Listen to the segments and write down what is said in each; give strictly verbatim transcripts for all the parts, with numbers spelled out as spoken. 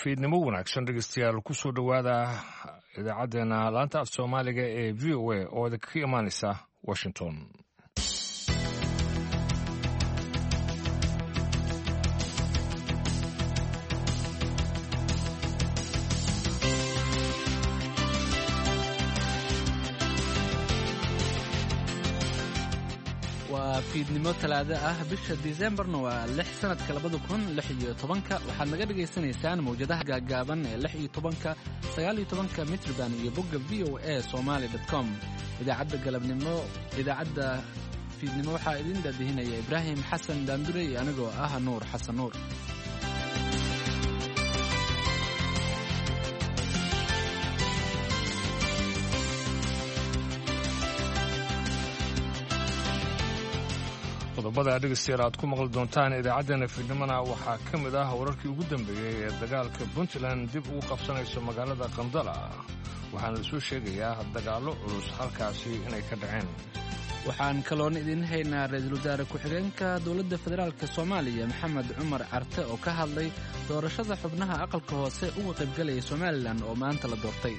fiidnimo wanaagsan dhegeystayaal ku soo dhowaada idaacaddeenna laanta af soomaaliga ee v o a oo idinkaga imaanaysa washington. waa fiidnimo talaado ah bisha diseembarna waa lix sanadka labada kun lix iyo tobanka waxaad naga dhagaysanaysaan mawjadaha gaagaaban ee lix iyo tobanka sagaal iyo tobanka mitrban iyo bogga v o a somali dot com. idaacadda galabnimo idaacadda fiidnimo waxaa idin daadihinaya ibraahim xasan daandure iyo anigoo ah nuur xasan nuur. qodobada dhegeystayaal aad ku maqli doontaan idaacaddeenna fiidnimona waxaa ka mid ah wararkii ugu dambeeyey ee dagaalka puntland dib ugu qabsanayso magaalada qandala waxaana la soo sheegayaa dagaallo culus halkaasi inay ka dhaceen. waxaan kaloon idin haynaa ra-iisul wasaare ku-xigeenka dowladda federaalk soomaaliya maxamed cumar carte oo ka hadlay doorashada xubnaha aqalka hoose uga qaybgalaya somalilan oo maanta la doortay.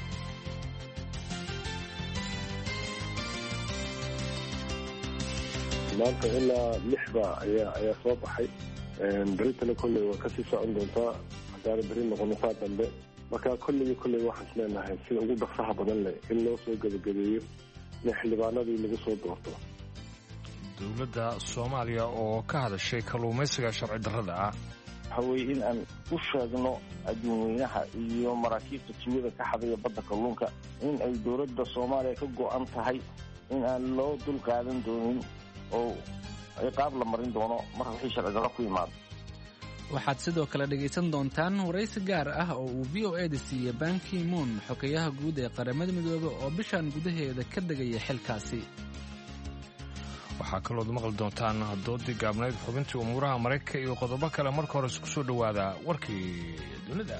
maanta ilaa lixda ayaa ayaa soo baxay beritana kolley waa kasii socon doontaa hadaana beri noqonataa dambe marka kolley kolley waxaan is leenahay sida ugu dhaqsaha badan leh in loo soo gebagabeeyo in xildhibaanadii lagu soo doorto. dowladda soomaaliya oo ka hadashay kalluumaysiga sharci darrada ah waxa weeye in aan u sheegno adduunweynaha iyo maraakiibta tuugada ka xadaya badda kalluunka in ay dowladda soomaaliya ka go-an tahay in aan loo dul qaadan doonin oo ciqaab la marin doono marka wixii sharci darro ku yimaado. waxaad sidoo kale dhegaysan doontaan waraysi gaar ah oo uu v o eda siiyey ban ki moon xogeyaha guud ee qaramada midoobe oo bishan gudaheeda ka degaya xilkaasi. waxaa kalood maqli doontaan doodii gaabnayd xubintii umuuraha maraykanka iyo qodobo kale marka hore isku soo dhowaada warkii dunida.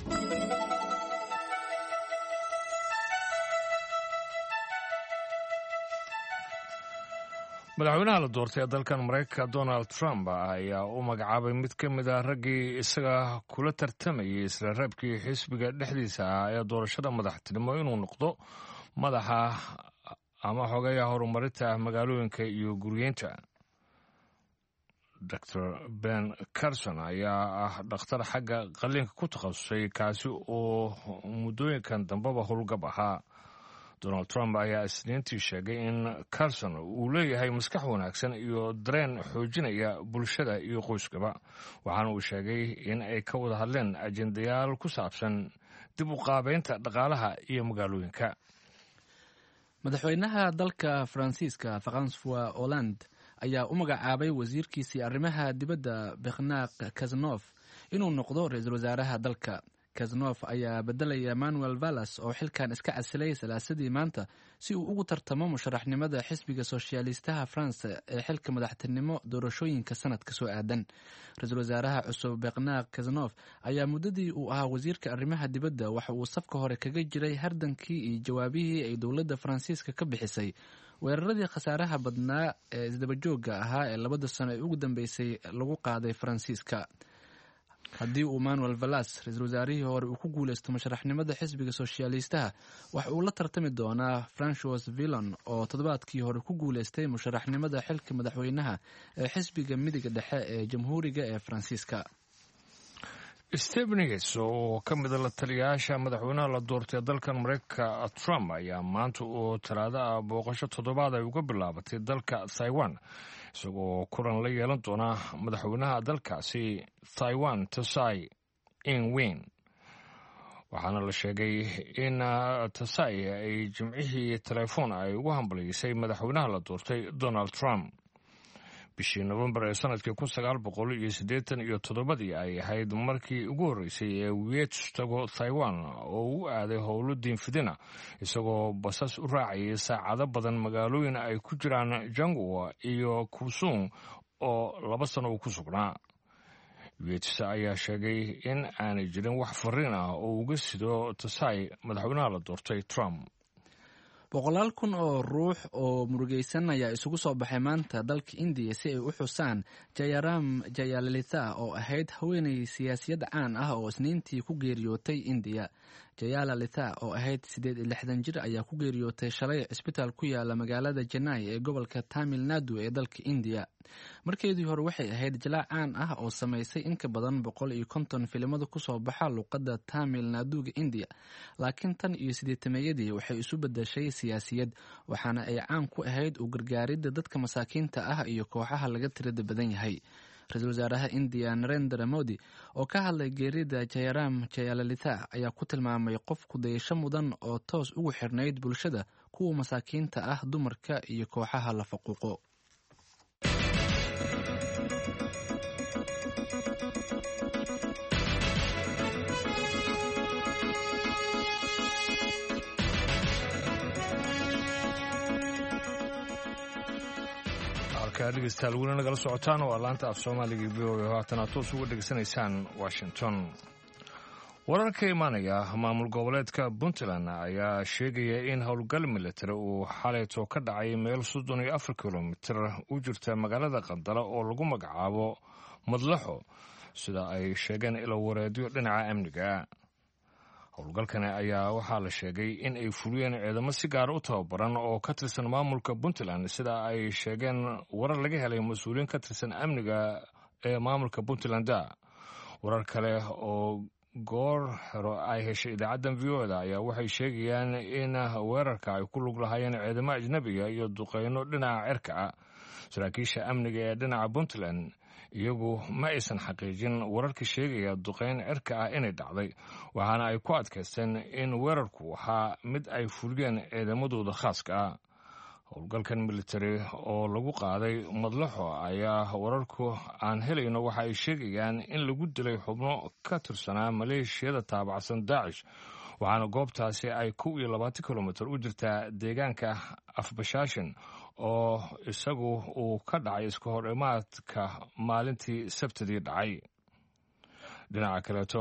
madaxweynaha la doortay ee dalkan maraykanka donald trump ayaa u magacaabay mid ka mid ah raggii isaga kula tartamayay isla reebkii xisbiga dhexdiisa ah ee doorashada madaxtinimo inuu noqdo madaxa ama xogeeyaha horumarinta magaalooyinka iyo guryeynta. doctor ben carson ayaa ah dhakhtar xagga qalliinka ku takhasusay kaasi oo muddooyinkan dambeba howlgab ahaa. donald trump ayaa isniintii sheegay in carson uu leeyahay maskax wanaagsan iyo dareen xoojinaya bulshada iyo qoyskaba waxaana uu sheegay in ay ka wada hadleen ajendayaal ku saabsan dib u qaabeynta dhaqaalaha iyo magaalooyinka. madaxweynaha dalka faransiiska francois hollande ayaa u magacaabay wasiirkiisii arrimaha dibadda bernard cazeneuve inuu noqdo ra-iisul wasaaraha dalka. kaznof ayaa bedelaya manuel vallas oo xilkan iska casilay salaasadii maanta si uu ugu tartamo musharaxnimada xisbiga soshyaalistaha faransa ee xilka madaxtinimo doorashooyinka sanadka soo aadan. ra-iisul wasaaraha cusub bernard kaznof ayaa muddadii uu ahaa wasiirka arrimaha dibadda waxa uu safka hore kaga jiray hardankii iyo jawaabihii ay dowladda faransiiska ka bixisay weeraradii khasaaraha badnaa ee isdabajooga ahaa ee labada sano ee ugu dambeysay lagu qaaday faransiiska. haddii uu manuel vallas ra-iisul wasaarihii hore uu ku guulaysto musharaxnimada xisbiga soshyaalistaha waxa uu la tartami doonaa francois villon oo toddobaadkii hore ku guulaystay musharaxnimada xilka madaxweynaha ee xisbiga midiga dhexe ee jamhuuriga ee faransiiska. stephenis oo ka mida la taliyayaasha madaxweynaha la doortay dalkan maraykanka trump ayaa maanta oo talaado ah booqasho toddobaad ay uga bilaabatay dalka taiwan isagoo kulan la yeelan doona madaxweynaha dalkaasi taiwan tsai ing-wen. waxaana la sheegay in tsai ay jimcihii telefoon ay ugu hambaliysay madaxweynaha la doortay donald trump. bishii nofembar ee sanadkii kun sagaal boqol iyo siddeetan iyo toddobadii ay ahayd markii ugu horreysay ee wiets tago taiwan oo u aaday howlo diinfidina isagoo basas u raacayay saacado badan magaalooyin ay ku jiraan jangwa iyo kusung oo laba sano uu ku sugnaa. wiets ayaa sheegay in aanay jirin wax fariin ah oo uga sido tsai madaxweynaha la doortay trump. boqolaal kun oo ruux oo murugaysan ayaa isugu soo baxay maanta dalka indiya si ay u xusaan jayaram jayalalitha oo ahayd haweeney siyaasiyad caan ah oo isniintii ku geeriyootay indiya. jayalalitha oo ahayd siddeed iyo lixdan jir ayaa ku geeriyootay shalay cisbitaal ku yaala magaalada janai ee gobolka tamil nadu ee dalka indiya. markeedii hore waxay ahayd jalaac caan ah oo samaysay in ka badan boqol iyo konton filimada kusoo baxa luuqadda tamil naduga indiya, laakiin tan iyo sideetameeyadii waxay isu bedeshay siyaasiyad, waxaana ay caan ku ahayd u gargaaridda dadka masaakiinta ah iyo kooxaha laga tirada badan yahay. ra-iisul wasaaraha indiya narendra modi oo ka hadlay geerida jayaram jayalalitha ayaa ku tilmaamay qof kudayasho mudan oo toos ugu xirnayd bulshada, kuwa masaakiinta ah, dumarka iyo kooxaha la faquuqo. dhegeystayaal weli nagala socotaan waa laanta af soomaaliga v o a haatana toos uga dhegeysanaysaan washington. warar ka imaanaya maamul goboleedka puntland ayaa sheegaya in howlgal militari uu xalayto ka dhacay meel soddon iyo afar kilomitir u jirta magaalada qandala oo lagu magacaabo madlaxo, sida ay sheegeen ilo wareedyo dhinaca amniga. howlgalkani ayaa waxaa la sheegay in ay fuliyeen ciidamo si gaara u tababaran oo ka tirsan maamulka puntland, sida ay sheegeen warar laga helay mas-uuliyiin ka tirsan amniga ee maamulka puntland. warar kale oo goor hore ay heshay idaacaddan v o da ayaa waxay sheegayaan in weerarka ay ku lug lahaayeen ciidamo ajnabiga iyo duqeyno dhinaca cirka ah. saraakiisha amniga ee dhinaca puntland iyagu ma aysan xaqiijin wararka sheegaya duqeyn cirka ah inay dhacday, waxaana ay ku adkaysteen in weerarku waxaa mid ay fuliyeen ciidamadooda khaaska ah. howlgalkan militari oo lagu qaaday madlaxo ayaa wararku aan helayno waxa ay sheegayaan in lagu dilay xubno ka tirsanaa maleeshiyada taabacsan daacish, waxaana goobtaasi ay kow iyo labaatan kilomitir u jirtaa deegaanka afbashaashin oo isagu uu ka dhacay iska hor imaadka maalintii sabtidii dhacay. dhinaca kaleeto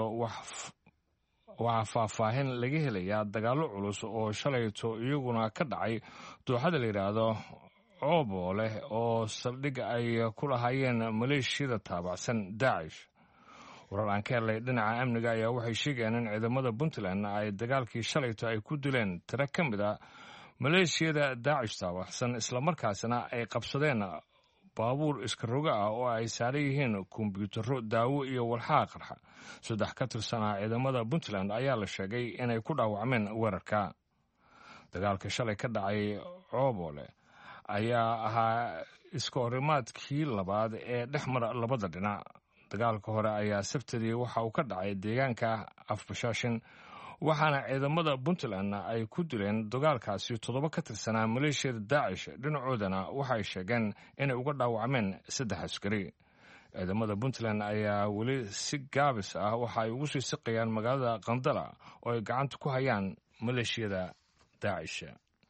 waxaa faahfaahin laga helayaa dagaallo culus oo shalayto iyaguna ka dhacay dooxada la yidhaahdo cooboole oo saldhig ay ku lahaayeen maleeshiyada taabacsan daacish. warar aan ka helay dhinaca amniga ayaa waxay sheegayaan in ciidamada puntland ay dagaalkii shalayto ay ku dileen tiro ka mid a maleeshiyada daacish taabacsan, islamarkaasna ay qabsadeen baabuur iska roga ah oo ay saaran yihiin kombiyuutarro, daawo iyo walxaha qarxa. saddex ka tirsanaa ciidamada puntland ayaa la sheegay inay ku dhaawacmeen weerarka. dagaalka shalay ka dhacay coobole ayaa ahaa iska horimaadkii labaad ee dhex mara labada dhinac. dagaalka hore ayaa sabtidii waxa uu ka dhacay deegaanka afbashaashin, waxaana ciidamada puntland ay ku dileen dagaalkaasi toddoba ka tirsanaa maleeshiyada daacish. dhinacoodana waxay sheegeen inay uga dhaawacmeen saddex askari. ciidamada puntland ayaa weli si gaabis ah waxa ay ugu sii siqayaan magaalada qandala oo ay gacanta ku hayaan maleeshiyada daacish.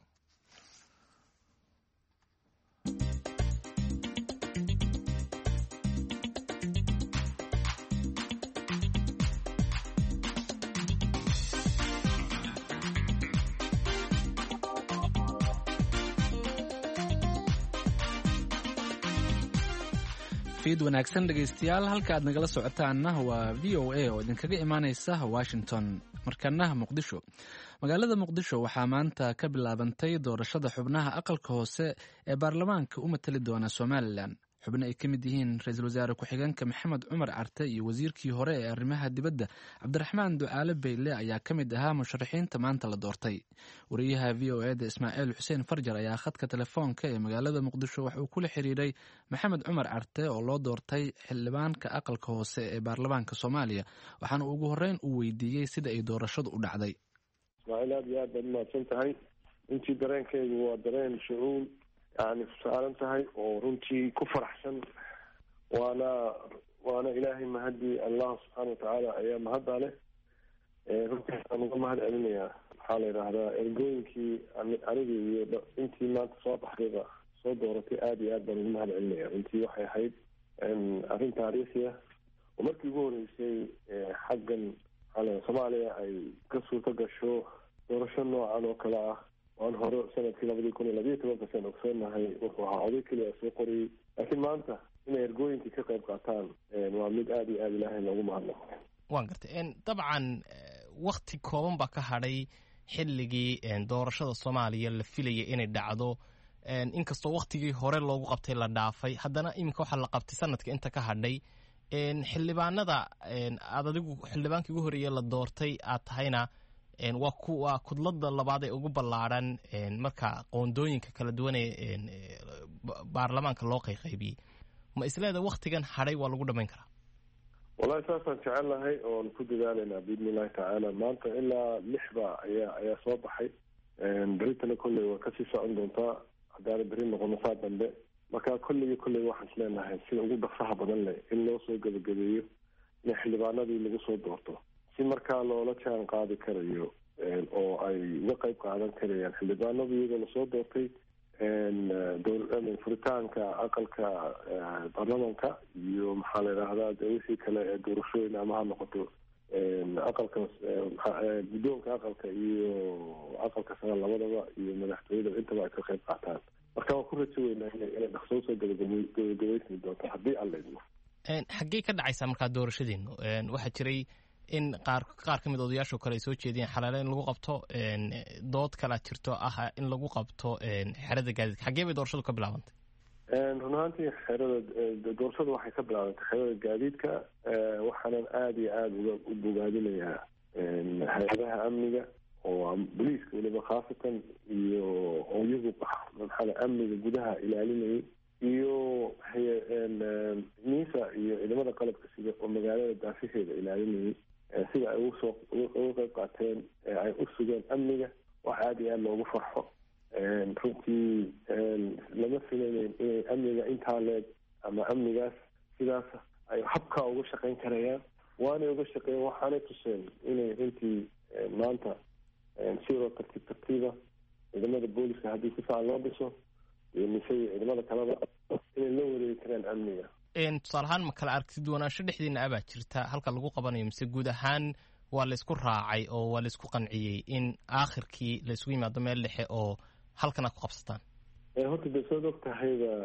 fiid wanaagsan dhegaystayaal, halka aad nagala socotaanna waa v o a oo idinkaga imaanaysa washington. markana muqdisho. magaalada muqdisho waxaa maanta ka bilaabantay doorashada xubnaha aqalka hoose ee baarlamaanka u matali doona somalilan. xubno ay ka mid yihiin ra-iisul wasaare ku-xigeenka maxamed cumar carte iyo wasiirkii hore ee arrimaha dibadda cabdiraxmaan ducaale beyle ayaa ka mid ahaa musharaxiinta maanta la doortay. wariyaha v o eda ismaaciil xuseen farjar ayaa khadka telefoonka ee magaalada muqdisho wax uu kula xiriiray maxamed cumar carte oo loo doortay xildhibaanka aqalka hoose ee baarlamaanka soomaaliya, waxaana ugu horreyn uu weydiiyey sida ay doorashadu u dhacday. ismaaciil aad iyo aad baad umahadsan tahay. intii dareenkaygu waa dareen shucuul yani saaran tahay oo runtii ku faraxsan, waana waana ilaahay mahadii allah subxaana watacaala ayaa mahadda leh. runtii aan uga mahad celinayaa waxaa la yidhaahdaa ergooyinkii aniga iyo intii maanta soo baxdayba soo dooratay aada iyo aad baan uga mahad celinaya. runtii waxay ahayd arrin taariikhi ah oo markii ugu horeysay xaggan soomaaliya ay ka suurto gasho doorasho noocan oo kale ah waan hore sanadkii labadii kun iyo labiyo tobanka saan ogsoonahay wuxuu ahaa oday keliya soo qoriyey laakiin maanta inay ergooyinkii ka qayb qaataan waa mid aada iyo aada ilaahay loogu mahadnaqo. waan gartay dabcan wakti kooban baa ka hadhay xilligii doorashada soomaaliya la filayay inay dhacdo inkastoo waktigii hore loogu qabtay la dhaafay haddana iminka waxaa la qabtay sanadka inta ka hadhay xildhibaanada aad adigu xildhibaankii ugu horeeye la doortay aad tahayna waa kudlada labaad ee ugu ballaadhan marka qoondooyinka kala duwan ee baarlamaanka loo qayqaybiyey ma isleeda waktigan hadhay waa lagu dhamayn karaa? wallahi saasaan jecel lahay oon ku dadaalaynaa biidni illahi tacaala. maanta ilaa lixba ayaa ayaa soo baxay, beritana kolley waa kasii socon doontaa haddaana beri noqono saa dambe. marka kolley kolley waxaan is leenahay sida ugu dhaqsaha badan leh in loo soo gebagabeeyo in xildhibaanadii lagu soo doorto si markaa loola jaan qaadi karayo oo ay uga qayb qaadan karayaan xildhibaanadu iyagoo lasoo doortay furitaanka aqalka baarlamanka iyo maxaa la yidhaahdaa de wixii kale ee doorashooyin ama ha noqoto aqalka guddoonka aqalka iyo aqalka sare labadaba iyo madaxtooyada intaba ay ka qayb qaataan. marka waan ku rajo weynaa inay dhaqso soo gabagabaysmi doonto haddii alla idmo. xaggee ka dhacaysaa markaa doorashadeenu? waxaa jiray in qaar qaar ka mid odayaashoo kale ay soo jeediyeen xalaale in lagu qabto dood kalea jirto ah in lagu qabto xerada gaadiidka. xaggee bay doorashadu ka bilaabantay? run ahaantii xerada doorashadu waxay ka bilaabantay xerada gaadiidka. waxaanan aada iyo aada uga u bogaadinayaa hay-adaha amniga oo boliiska weliba khaasatan iyo iyagu maxaa amniga gudaha ilaalinayay iyo miisa iyo ciidamada qalabka sida oo magaalada daafaheeda ilaalinayay sida ay usoo uga qayb qaateen ay u sugeen amniga wax aada iyo aada loogu farxo. runtii lama filaynayn inay amniga intaa leeg ama amnigaas sidaas ay habkaa uga shaqayn karayaan waanay uga shaqeeyeen waxaanay tuseen inay runtii maanta sidoo tartiib tartiiba ciidamada booliska haddii si fiican loo dhiso iyo mise ciidamada kaleba inay la wareegi karaan amniga. tusaale ahaan ma kala aragtid wanaansho dhexdiina abaa jirta halka lagu qabanayo mise guud ahaan waa laysku raacay oo waa laysku qanciyey in aakhirkii laysgu yimaado meel dhexe oo halkan aad ku qabsataan? horta de sood og tahayba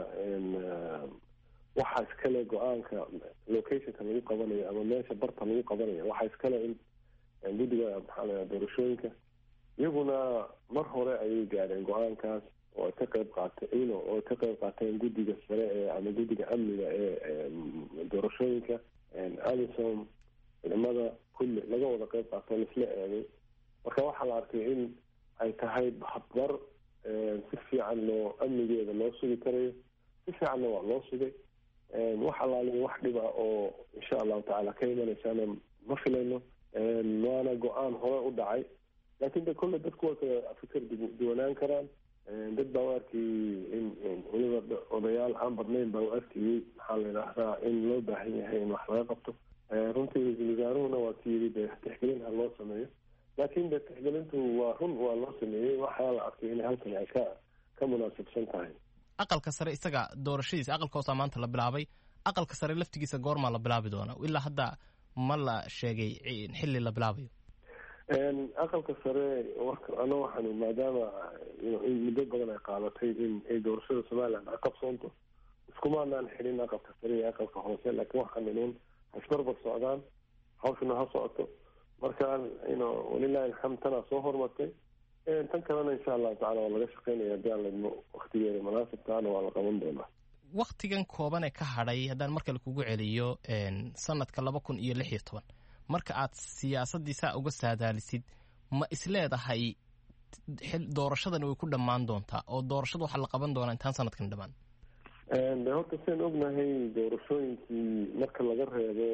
waxaa iskale go-aanka locationka lagu qabanayo ama meesha barta lagu qabanayo waxaa iskale in guddiga maxaa la doorashooyinka iyaguna mar hore ayay gaadheen go-aankaas oo ay ka qayb qaatay oo ay ka qayb qaateen guddiga sare ee ama guddiga amniga ee doorashooyinka alison ciidamada kulli laga wada qayb qaato laisla eegay. marka waxaa la arkay in ay tahay habgar si fiican loo amnigeeda loo sugi karayo si fiicanna waa loo sugay. wax alaaliya wax dhib ah oo insha allahu tacaala ka imanaysaana ma filayno. waana go-aan hore u dhacay laakiin de kolle dadku waa ka fikir duwanaan karaan. dad baa u arkayey in weliba odayaal aan badnayn baa u arkayey maxaa la yidhaahdaa in loo baahan yahay in wax laga qabto. runtii ra-iisul wasaaruhuna waa ki yidhi de tixgelin ha loo sameeyo laakiin de tixgelintu waa run waa loo sameeyey waxaa la arkay in halkan ay ka ka munaasabsan tahay. aqalka sare isaga doorashadiisa aqalka hoosaa maanta la bilaabay. aqalka sare laftigiisa goormaa la bilaabi doona ilaa hadda ma la sheegay xilli la bilaabayo? aqalka sare ano waxaan maadaama in muddo badan ay qaadatay in ay doorashada somaliland ay qabsoonto iskumaanaan xidhin aqalka sare iyo aqalka hoose laakiin waxaan inuun hasbarbar socdaan hawshuna ha socoto. marka walilahi alxamd tanaa soo hormartay tan kalena insha allahu tacala waa laga shaqeynaya hadii aan laidmo waktigeeda munaasibkaana waa la qaban doonaa. waktigan kooban ee ka hadhay haddaan markale kugu celiyo sanadka laba kun iyo lix iyo toban marka aad siyaasaddii saa uga saadaalisid ma isleedahay doorashadani way ku dhammaan doontaa oo doorashada waxaa la qaban doonaa intaan sanadkan dhammaan? de horta sian ognahay doorashooyinkii marka laga reebo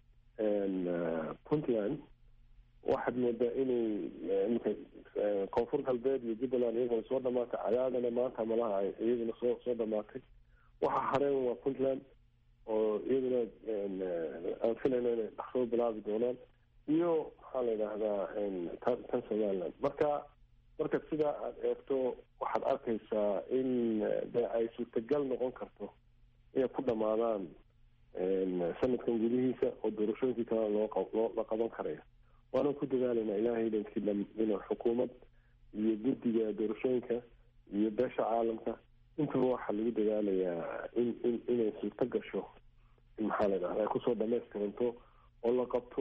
puntland waxaad moodaa inay imika koonfur galbeed iyo jubbaland iyagona soo dhamaatay cadaadana maanta malaha ay iyaguna soo soo dhamaatay. waxaa hareen waa puntland oo iyaduna aan filayno inay dhaqsoo bilaabi doonaan iyo maxaa la yidhaahdaa tan somaliland. marka marka sidaa aada eegto waxaad arkaysaa in de ay suurtagal noqon karto inay ku dhamaadaan sanadkan gudihiisa oo doorashooyinkii kale loo loo la qaban karaya. waana ku dadaalayna ilaahay idankii inuu xukuumad iyo guddiga doorashooyinka iyo beesha caalamka intaba waxaa lagu dadaalayaa in in inay suurto gasho in maxaa la dhahdaa ay kusoo dhamaystiranto oo la qabto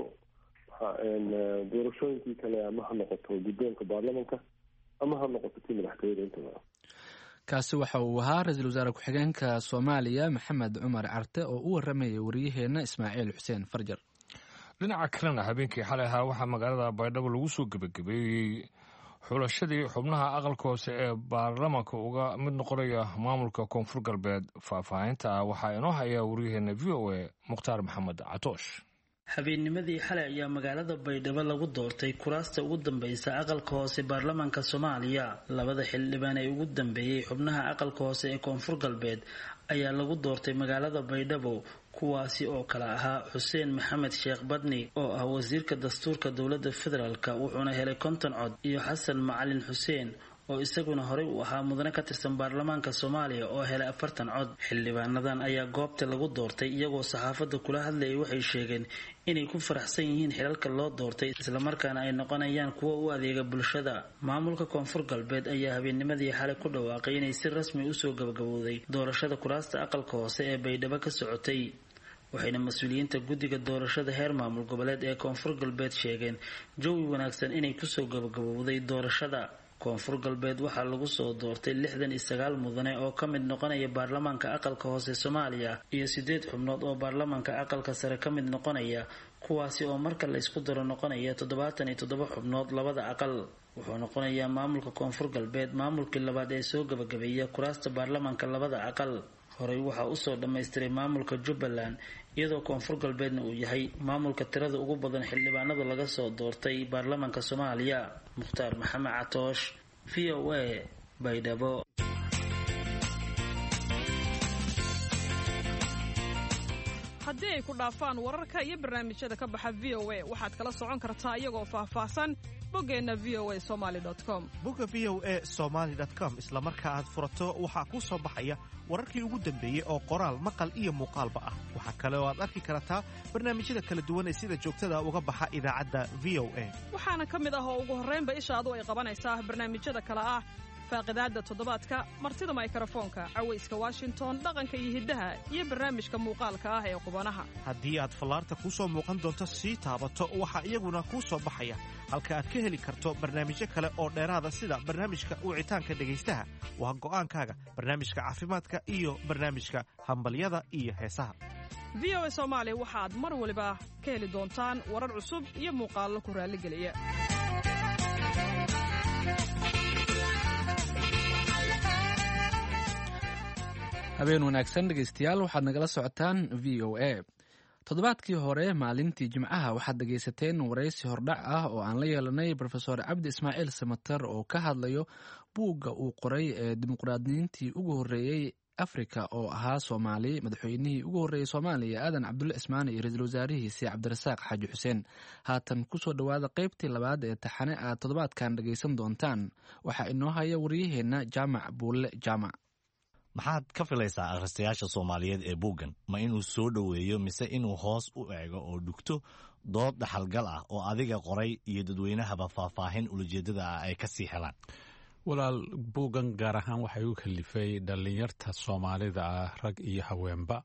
doorashooyinkii kale ama ha noqoto guddoonka baarlamanka ama ha noqoto tii madaxtooyada intaba. kaasi waxa uu ahaa ra-iisul wasaare ku-xigeenka soomaaliya maxamed cumar carte oo u waramayay wariyaheenna ismaaciil xuseen farjar. dhinaca kalena habeenkii xalay ahaa waxaa magaalada baydhabo lagu soo gebagabeeyey xulashadii xubnaha aqalka hoose ee baarlamanka uga mid noqonaya maamulka koonfur galbeed. faahfaahinta ah waxaa inoo haya wariyaheenna v o a mukhtaar maxamed catoosh. habeennimadii xalay ayaa magaalada baydhabo lagu doortay kuraasta ugu dambaysa aqalka hoose baarlamaanka soomaaliya. labada xildhibaan ee ugu dambeeyey xubnaha aqalka hoose ee koonfur galbeed ayaa lagu doortay magaalada baydhabo, kuwaasi oo kale ahaa xuseen maxamed sheekh badni oo ah wasiirka dastuurka dowladda federaalk wuxuuna helay konton cod, iyo xasan macalin xuseen oo isaguna horey u ahaa mudane ka tirsan baarlamaanka soomaaliya oo helay afartan cod. xildhibaanadan ayaa goobta lagu doortay iyagoo saxaafadda kula hadlayay waxay sheegeen inay ku faraxsan yihiin xilalka loo doortay islamarkaana ay noqonayaan kuwo u adeega bulshada. maamulka koonfur galbeed ayaa habeennimadii xalay ku dhawaaqay inay si rasmi usoo gabagabowday doorashada kuraasta aqalka hoose ee baydhabo ka socotay, waxayna mas-uuliyiinta guddiga doorashada heer maamul goboleed ee koonfur galbeed sheegeen jawi wanaagsan inay kusoo gabagabowday doorashada. koonfur galbeed waxaa lagu soo doortay lixdan iyo sagaal mudane oo ka mid noqonaya baarlamaanka aqalka hoose soomaaliya iyo sideed xubnood oo baarlamaanka aqalka sare ka mid noqonaya, kuwaasi oo marka la isku daro noqonaya toddobaatan iyo toddoba xubnood labada aqal. wuxuu noqonayaa maamulka koonfur galbeed maamulkii labaad ee soo gabagabeeya kuraasta baarlamaanka labada aqal. horey waxaa usoo dhammaystiray maamulka jubbaland, iyadoo koonfur galbeedna uu yahay maamulka tirada ugu badan xildhibaanada laga soo doortay baarlamaanka soomaaliya. mukhtaar maxamed catoosh, v o a, baydhabo. haddii ay ku dhaafaan wararka iyo barnaamijyada ka baxa v o a waxaad kala socon kartaa iyagoo faahfaahsan boggeenna v o a somaali com. bogga v o a somaali com isla marka aad furato waxaa kuu soo baxaya wararkii ugu dambeeyey oo qoraal maqal iyo muuqaalba ah. waxaa kale oo aad arki kartaa barnaamijyada kala duwan ee sida joogtada uga baxa idaacadda v o a. waxaana ka mid ah oo ugu horraynba ishaadu ay qabanaysaa barnaamijyada kale ah faaqidaadda toddobaadka, martida mikrofoonka, cawayska washington, dhaqanka iyo hiddaha, iyo barnaamijka muuqaalka ah ee qubanaha. haddii aad fallaarta kuu soo muuqan doonto sii taabato waxaa iyaguna kuu soo baxaya halka aad ka heli karto barnaamijyo kale oo dheeraada sida barnaamijka wicitaanka dhegaystaha, waa go'aankaaga, barnaamijka caafimaadka iyo barnaamijka hambalyada iyo heesaha. v o a soomaali waxaad mar waliba ka heli doontaan warar cusub iyo muuqaallo ku raalligeliya. habeen wanaagsan dhegaystayaal, waxaad nagala socotaan v o a. toddobaadkii hore maalintii jimcaha waxaad dhegaysateen waraysi hordhac ah oo aan la yeelanay rofeor cabdi ismaaciil samater oo ka hadlayo buugga uu qoray ee dimuqraadiyiintii ugu horreeyey afrika oo ahaa soomaali, madaxweynihii ugu horreeyey soomaaliya aadan cabdulle cismaane iyo ra-iisul wasaarihiisi cabdirasaaq xaaji xuseen. haatan kusoo dhowaada qaybtii labaad ee taxane aad toddobaadkan dhegaysan doontaan. waxaa inoo haya waryaheenna jaamac buulle jaamac. maxaad ka filaysaa akhristayaasha soomaaliyeed ee buuggan? ma inuu soo dhoweeyo mise inuu hoos u eego oo dhugto dood dhaxalgal ah oo adiga qoray iyo dadweynahaba faahfaahin ulajeedada ah ay ka sii helaan? walaal, buuggan gaar ahaan waxay u kalifay dhallinyarta soomaalida ah, rag iyo haweenba,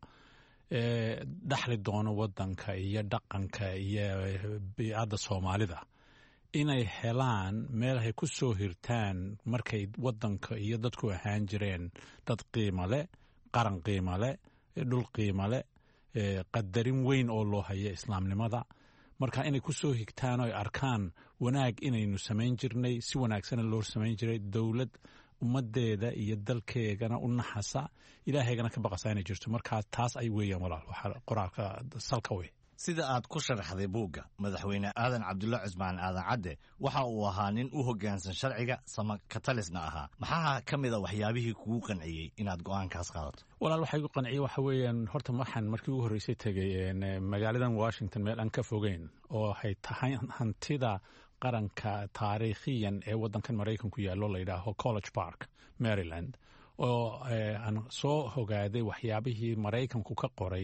ee dhaxli doono waddanka iyo dhaqanka iyo biicadda soomaalida, inay helaan meel ay ku soo hirtaan markay waddanka iyo dadku ahaan jireen dad qiimo leh, qaran qiimo leh, dhul qiimo leh, qadarin weyn oo loo hayo islaamnimada. marka inay ku soo higtaan oo ay arkaan wanaag inaynu samayn jirnay, si wanaagsana loo samayn jiray, dowlad ummaddeeda iyo dalkeegana u naxasa, ilaahaygana ka baqasa inay jirto. markaa taas ay weeyaan walaal, waxaa qoraalka salka wey. sida aad ku sharaxday buugga, madaxweyne aadan cabdulle cismaan aadan cadde waxa uu ahaa nin u hoggaansan sharciga, sama katalisna ahaa. maxaa ka mid a waxyaabihii kugu qanciyey inaad go'aankaas qaadato? walaal, waxaa igu qanciyey waxa weeyaan, horta waxaan markii ugu horreysay tegey magaaladan washington, meel aan ka fogeyn, oo ay tahay hantida qaranka taariikhiyan ee waddankan maraykanku yaallo la yidhaaho college park, maryland, oo aan soo hogaaday waxyaabihii maraykanku ka qoray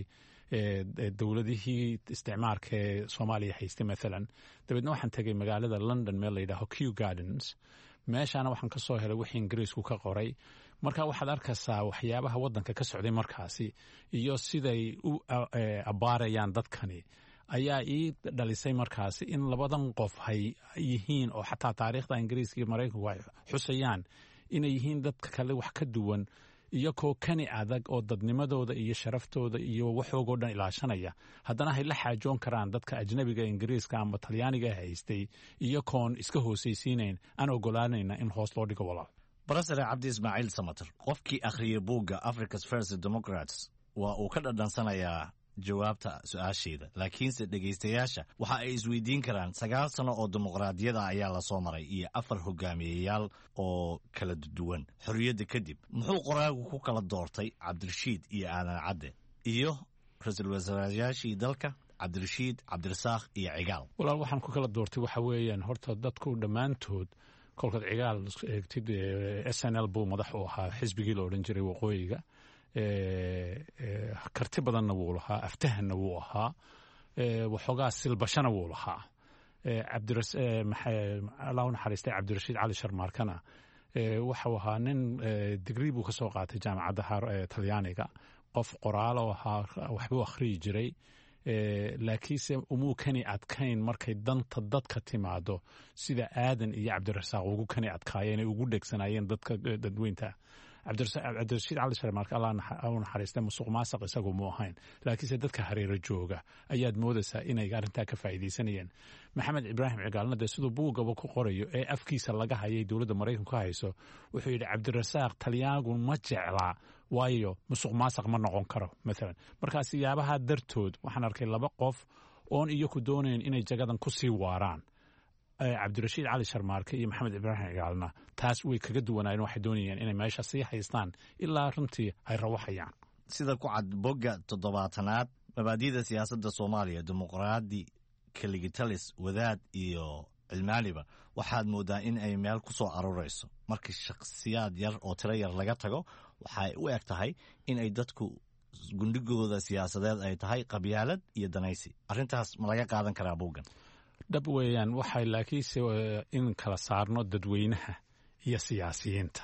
dowladihii isticmaarka ee soomaaliya haystay maalan. dabeedna waxaan tegay magaalada london, meel la yidhaaho kew gardens, meeshaana waxaan ka soo helay wixii ingiriisku ka qoray marka waxaad arkaysaa waxyaabaha waddanka ka socday markaasi iyo siday u abbaarayaan dadkani ayaa ii dhalisay markaasi in labadan qof hay yihiin oo xataa taariikhda ingiriiska iyo maraykanku ay xusayaan inay yihiin dadka kale wax ka duwan iyagoo kani adag oo dadnimadooda iyo sharaftooda iyo waxoogoo dhan ilaashanaya haddana hay la xaajoon karaan dadka ajnabiga ingiriiska ama talyaaniga haystay iyagoon iska hoosaysiinayn aan ogolaanayna in hoos loo dhigo walaal barasare cabdi ismaaciil samater qofkii akhriyay buugga africa's first democrats waa uu ka dhadhansanayaa jawaabta su-aasheeda laakiinse dhegaystayaasha waxa ay isweydiin karaan sagaal sano oo dimuqraadiyada ayaa la soo maray iyo afar hogaamiyeyaal oo kala duwan xorriyadda kadib muxuu qoraagu ku kala doortay cabdirashiid iyo aadan cadde iyo ra-iisul wasaarayaashii dalka cabdirashiid cabdirasaaq iyo cigaal walaal waxaan ku kala doortay waxa weeyaan horta dadku dhammaantood kolkaad cigaal eegtid s n l buu madax u ahaa xisbigii la odhan jiray waqooyiga karti badanna wuu lahaa aftahanna wuu ahaa waxoogaa silbashana wuu lahaa allah u naxariistay cabdirashiid cali sharmaarkana waxau ahaa nin digrii buu ka soo qaatay jaamacadda talyaaniga qof qoraalo ahaa waxbuu akhriyi jiray laakiinse umuu kani adkayn markay danta dadka timaado sida aadan iyo cabdirasaaq ugu kani adkaayeen ay ugu dhegsanaayeen dadka dadweynta cabdirashiid cali sharmaarka allah u naxariistay musuq maasaq isagu mu ahayn laakiinse dadka hareero jooga ayaad moodaysaa inay arrintaa ka faa'iidaysanayeen maxamed ibraahim cigaalna dee siduu buugaba ku qorayo ee afkiisa laga hayay dowladda maraykanku ka hayso wuxuu yidhi cabdirasaaq talyaanigu ma jeclaa waayo musuq maasaq ma noqon karo maalan markaa siyaabaha dartood waxaan arkay laba qof oon iyaku doonayn inay jagadan ku sii waaraan cabdirashiid cali sharmaarke iyo maxamed ibraahim cigaalna taas way kaga duwanaayeen waxay doonayeen inay meesha sii haystaan ilaa runtii ay rawaxayaan sida ku cad bogga toddobaatanaad mabaadi'da siyaasadda soomaaliya dimuqraadi kaligitalis wadaad iyo cilmaaniba waxaad mooddaa in ay meel ku soo aruurayso markii shakhsiyaad yar oo tiro yar laga tago waxay u eg tahay in ay dadku gundhigooda siyaasadeed ay tahay qabyaalad iyo danaysi arrintaas ma laga qaadan karaa buuggan dhab weeyaan waxay laakiinse in kala saarno dadweynaha iyo siyaasiyiinta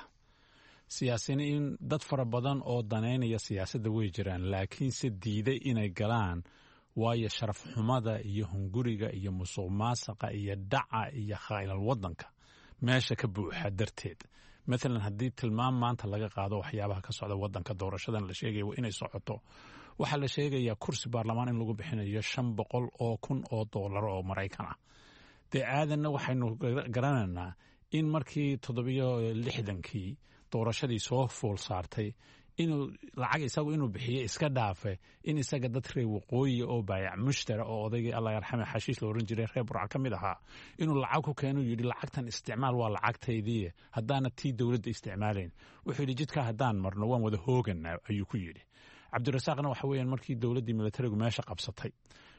siyaasiyiin dad fara badan oo danaynaya siyaasadda way jiraan laakiinse diiday inay galaan waayo sharaf xumada iyo hunguriga iyo musuq maasaqa iyo dhaca iyo khaa'ilal waddanka meesha ka buuxa darteed maalan haddii tilmaam maanta laga qaado waxyaabaha ka socda waddanka doorashadan la sheegaya waa inay socoto waxaa la sheegayaa kursi baarlamaan in lagu bixinayo shan boqol oo kun oo doolar oo maraykan ah dee aadanna waxaynu garanaynaa in markii toddobiyo lixdankii doorashadii soo fool saartay inuu lacag isagu inuu bixiyo iska dhaafe in isaga dad reer waqooyi oo baayac mushtara oo odaygii allah yarxame xashiish la oran jiray reer burca ka mid ahaa inuu lacag ku keenu yidhi lacagtan isticmaal waa lacagtaydii haddaana tii dowladda isticmaalayn wuxuu yidhi jidkaa haddaan marno waan wada hoogana ayuu ku yidhi cabdirasaaqna waxa weeyaan markii dowladdii militarigu meesha qabsatay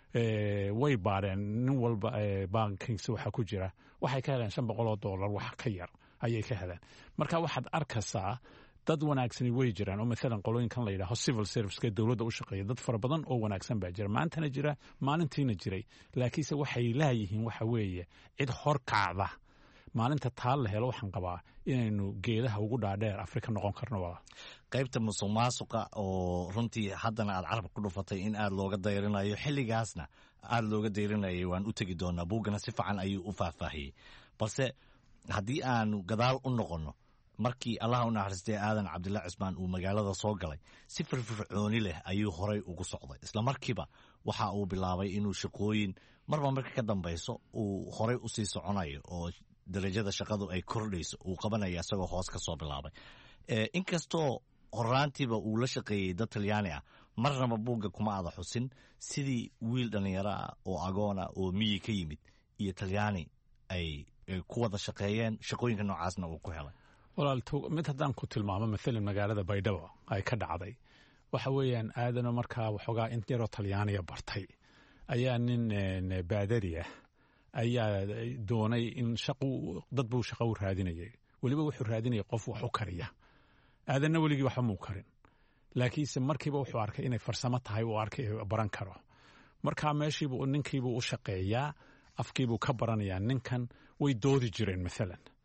way baareen nin walba bankiisa waxaa ku jira waxay ka heleen shan boqol oo doolar wax ka yar ayay ka heleen marka waxaad arkaysaa dad wanaagsani way jiraan oo maalan qolooyinkan la yidhaaho civil serviceka dowladda u shaqeeya dad fara badan oo wanaagsan baa jira maantana jira maalintiina jiray laakiinse waxay laayihiin waxa weeye cid hor kacda maalinta taal la helo waxaan qabaa inaynu geedaha ugu dhaadheer afrika noqon karno walaal qaybta musuq maasuqa oo runtii haddana aad carabka ku dhufatay in aad looga dayrinayo xilligaasna aad looga dayrinayay waan u tegi doonaa buuggana si fiican ayuu u faahfaahiyey balse haddii aanu gadaal u noqonno markii allah u naxariistay aadan cabdilla cismaan uu magaalada soo galay si firfircooni leh ayuu horay ugu socday isla markiiba waxa uu bilaabay inuu shaqooyin marba marka ka dambayso uu horay u sii soconayo oo darajada shaqadu ay kordhayso uu qabanaya isagoo hoos ka soo bilaabay inkastoo horaantiiba uu la shaqeeyey dad talyaani ah marnaba buugga kuma ada xusin sidii wiil dhallinyaro ah oo agoona oo miyi ka yimid iyo talyaani ay ku wada shaqeeyeen shaqooyinka noocaasna uu ku helay walaal mid haddaan ku tilmaamo maalan magaalada baydhabo ay ka dhacday waxa weeyaan aadano markaa waxoogaa in yaroo talyaaniya bartay ayaa nin baadari ah ayaa doonay in shaqu dad buu shaqo u raadinayay weliba wuxuu raadinayay qof wax u kariya aadanna weligii waxba muu karin laakiinse markiiba wuxuu arkay inay farsamo tahay uu arkay baran karo markaa meeshiibuu ninkiibuu u shaqeeyaa afkiibuu ka baranayaa ninkan way doodi jireen maalan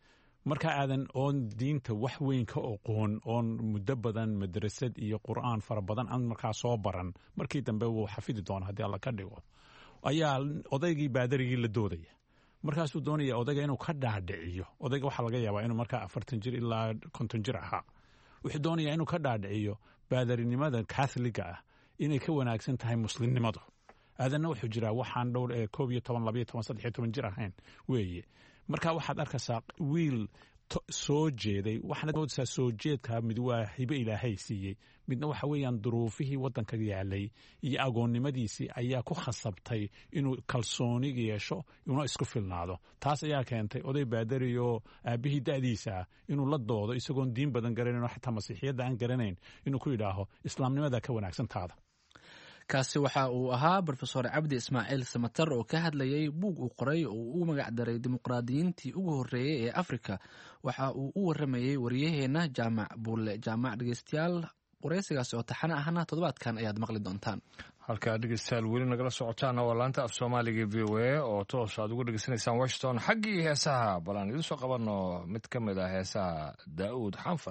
marka aadan oon diinta wax weyn ka oqoon oon muddo badan madrasad iyo qur'aan fara badan aan markaa soo baran markii dambe wuu xafidi doona haddii alla ka dhigo ayaa odaygii baadarigii la doodaya markaasuu doonaya odayga inuu ka dhaadhiciyo odayga waxaa laga yaabaa inuu markaa afartan jir ilaa konton jir ahaa wuxuu doonayaa inuu ka dhaadhiciyo baadarinimada katholiga ah inay ka wanaagsan tahay muslimnimadu aadanna wuxuu jiraa waxaan dhowr ee koob iyo toban labayo toban saddex iyo toban jir ahayn weeye marka waxaad arkaysaa wiil soo jeeday waxaana moodaysaa soo jeedka mid waa hibe ilaahay siiyey midna waxa weeyaan duruufihii waddanka yaalay iyo agoonnimadiisii ayaa ku khasabtay inuu kalsooni yeesho inuu isku filnaado taas ayaa keentay oday baadari oo aabbihii da'diisa ah inuu la doodo isagoon diin badan garanayn oo xataa masiixiyadda aan garanayn inuu ku yidhaaho islaamnimada ka wanaagsan taada kaasi waxa uu ahaa brofesor cabdi ismaaciil samatar oo ka hadlayay buug uu qoray oo uu magac daray dimuqraadiyiintii ugu horreeyey ee afrika waxa uu u waramayey wariyaheenna jaamac buulle jaamac dhegeystayaal wareysigaasi oo taxana ahna toddobaadkan ayaad maqli doontaan halkaa dhegeystayaal weli nagala socotaana waa laanta af soomaaliga v o a oo toos aad uga dhegeysanaysaan washington xaggii heesaha bal aan idiin soo qabanno mid ka mid ah heesaha daa'uud xanfar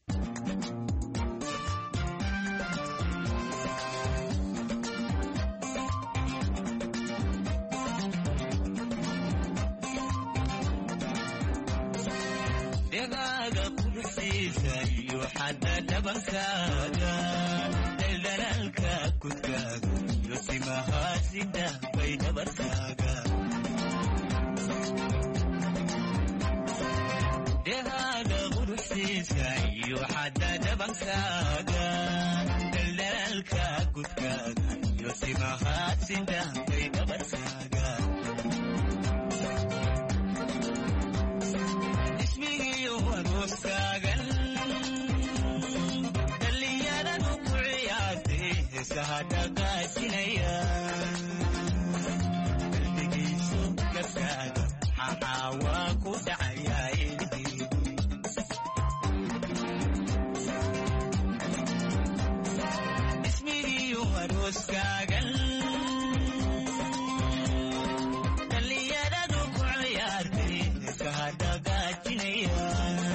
dhabankaaga daldalaalka kudkaaga iyo timahaasida bay dhabarkaaga dhehaaga quruxsiisa iyo xadda dhabankaaga daldalaalka kudkaaga iyo timahaasida bay dhabarkaaga ismigiiyo arooskaagan sahadagaajinaya qalbigiisu gabkaaga xaxaa waa ku dhacayaa ilhiidu ismigiiyo arooskaagan dhallinyaradu ku ciyaartay sahadagaajinaya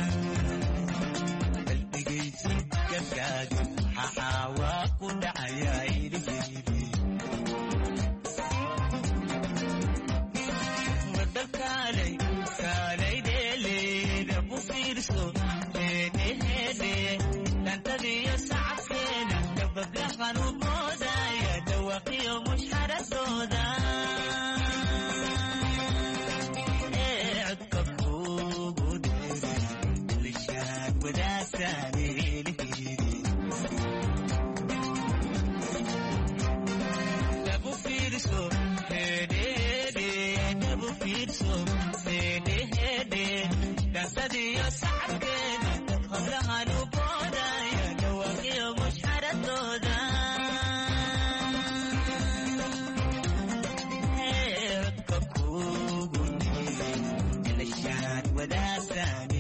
qalbigiisu gabkaaga xaxaa waa ku dhacayaa ilhiidu wadakaalay kaalay dheeleeda ku fiirso heedheheedhe dhantadiyo sacabkeeda dabablahan u moodaya dhawaqiyo mushxaradooda ee codka kuugu dheeray lishaan wadaagtaani dhantadiyo sacabkeeda hablahan u boodaya dhawaqiyo mushxaradooda codka kuugu dheeray lishaan wadaagtaani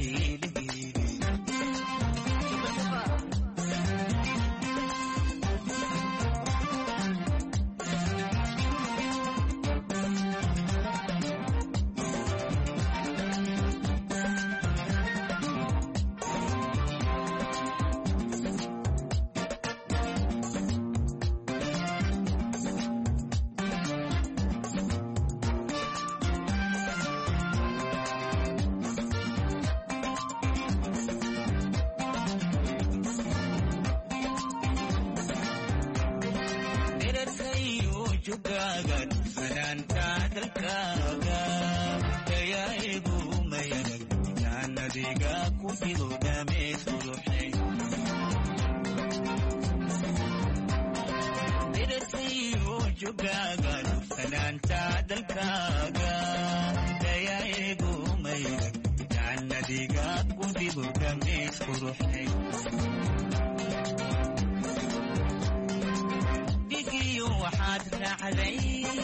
digiyo waxaad raacday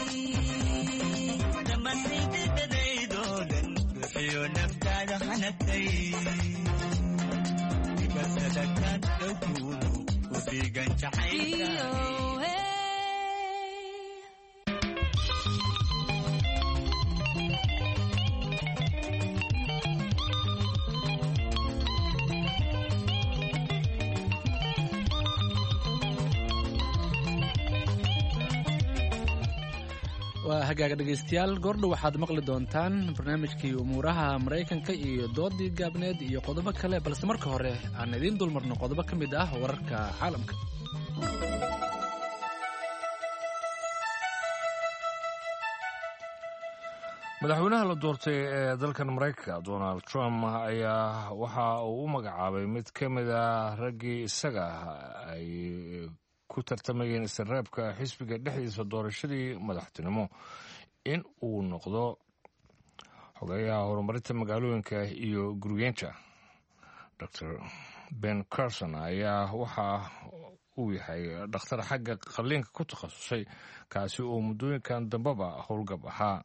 dhammaantaydadadaydoodan ruuxiyo naftaada hanagtay dibasada ka dhowkuudu ku dhiigan jacaylka waa hagaaga dhegaystayaal goordhow waxaad maqli doontaan barnaamijkii umuuraha maraykanka iyo doodii gaabneed iyo qodobo kale balse marka hore aan idiin dulmarno qodobo ka mid ah wararka caalamka. madaxweynaha la doortay ee dalkan maraykanka donald trump ayaa waxa uu u magacaabay mid ka mid a raggii isaga ay ku tartamayeen isreebka xisbiga dhexdiisa doorashadii madaxtinimo in uu noqdo xogeyaha horumarinta magaalooyinka iyo guryeenta. dor ben carson ayaa waxa uu yahay dhakhtar xagga qalliinka ku takhasusay kaasi oo muddooyinkan dambeba howlgab ahaa.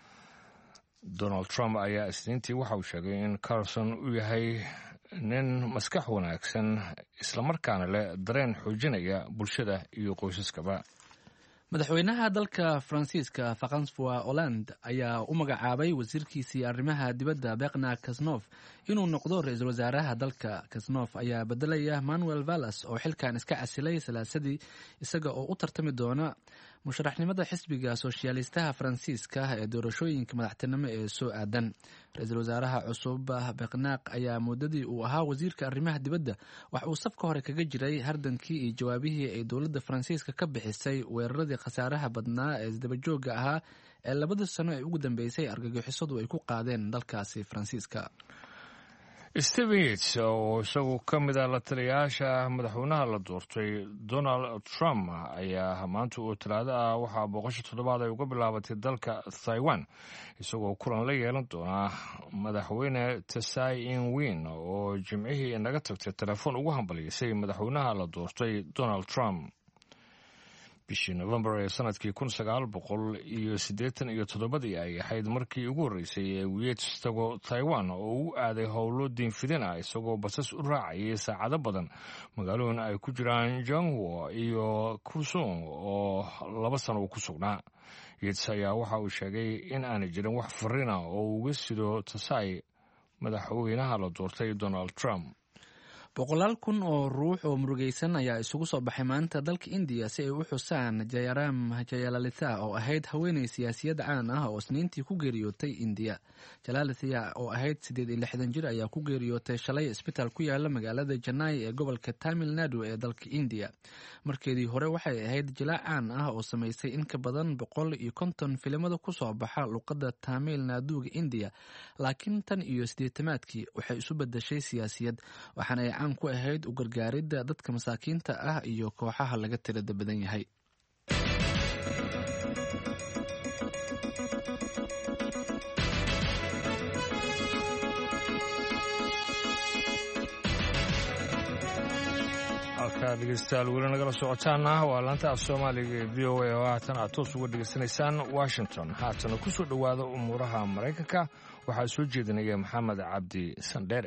donald trump ayaa isniintii waxa uu sheegay in carson uu yahay nin maskax wanaagsan islamarkaana leh dareen xoojinaya bulshada iyo qoysaskaba. madaxweynaha dalka faransiiska francois hollande ayaa u magacaabay wasiirkiisii arrimaha dibadda bernard cazeneuve inuu noqdo ra-iisul wasaaraha dalka. cazeneuve ayaa bedelaya manuel vallas oo xilkan iska casilay salaasadii isaga oo u tartami doona musharaxnimada xisbiga soshyaalistaha faransiiska ee doorashooyinka madaxtinimo ee soo aadan. ra-iisul wasaaraha cusub bernard ayaa muddadii uu ahaa wasiirka arrimaha dibadda wax uu safka hore kaga jiray hardankii iyo jawaabihii ay dowladda faransiiska ka bixisay weeraradii khasaaraha badnaa ee isdabajooga ahaa ee labadii sano ee ugu dambeysay argagixisadu ay ku qaadeen dalkaasi faransiiska. stephen yates oo isagu ka mid ah la taliyayaasha madaxweynaha la doortay donald trump ayaa maanta oo talaado ah waxaa booqasho toddobaad ay uga bilaabatay dalka taiwan isagoo kulan la yeelan doonaa madaxweyne tsai ing-wen oo jimcihii naga tagtay telefoon ugu hambalyeysay madaxweynaha la doortay donald trump. bishii novembar ee sanadkii kun sagaal boqol iyo siddeetan iyo toddobadii ay ahayd markii ugu horreysay ee yates tago taiwan oo u aaday howlo diinfidin ah isagoo basas u raacayay saacado badan magaalooyin ay ku jiraan jongwo iyo kusung oo laba sano uu ku sugnaa. yates ayaa waxa uu sheegay in aanay jirin wax farriina oo uga sido tasai madaxweynaha la doortay donald trump. boqolaal kun oo ruux oo murugaysan ayaa isugu soo baxay maanta dalka indiya si ay u xusaan jayaram jayalalitha oo ahayd haweeney siyaasiyad caan ah oo isniintii ku geeriyootay indiya. jalalitha oo ahayd siddeed iyo lixdan jir ayaa ku geeriyootay shalay isbitaal ku yaala magaalada janai ee gobolka tamil nadu ee dalka indiya. markeedii hore waxay ahayd jilaac caan ah oo samaysay in ka badan boqol iyo konton filimada ku soo baxa luqadda tamil naduga indiya, laakiin tan iyo siddeetamaadkii waxay isu bedeshay siyaasiyad waxaana ay caan ku ahayd u gargaaridda dadka masaakiinta ah iyo kooxaha laga tirada badan yahay. halkaa dhegeystayaal weli nagala socotaana waa laanta af soomaaliga ee v o a oo haatan aad toos uga dhegeysanaysaan washington. haatana ku soo dhowaada umuuraha maraykanka waxaa soo jeedinaya maxamed cabdi sandheere.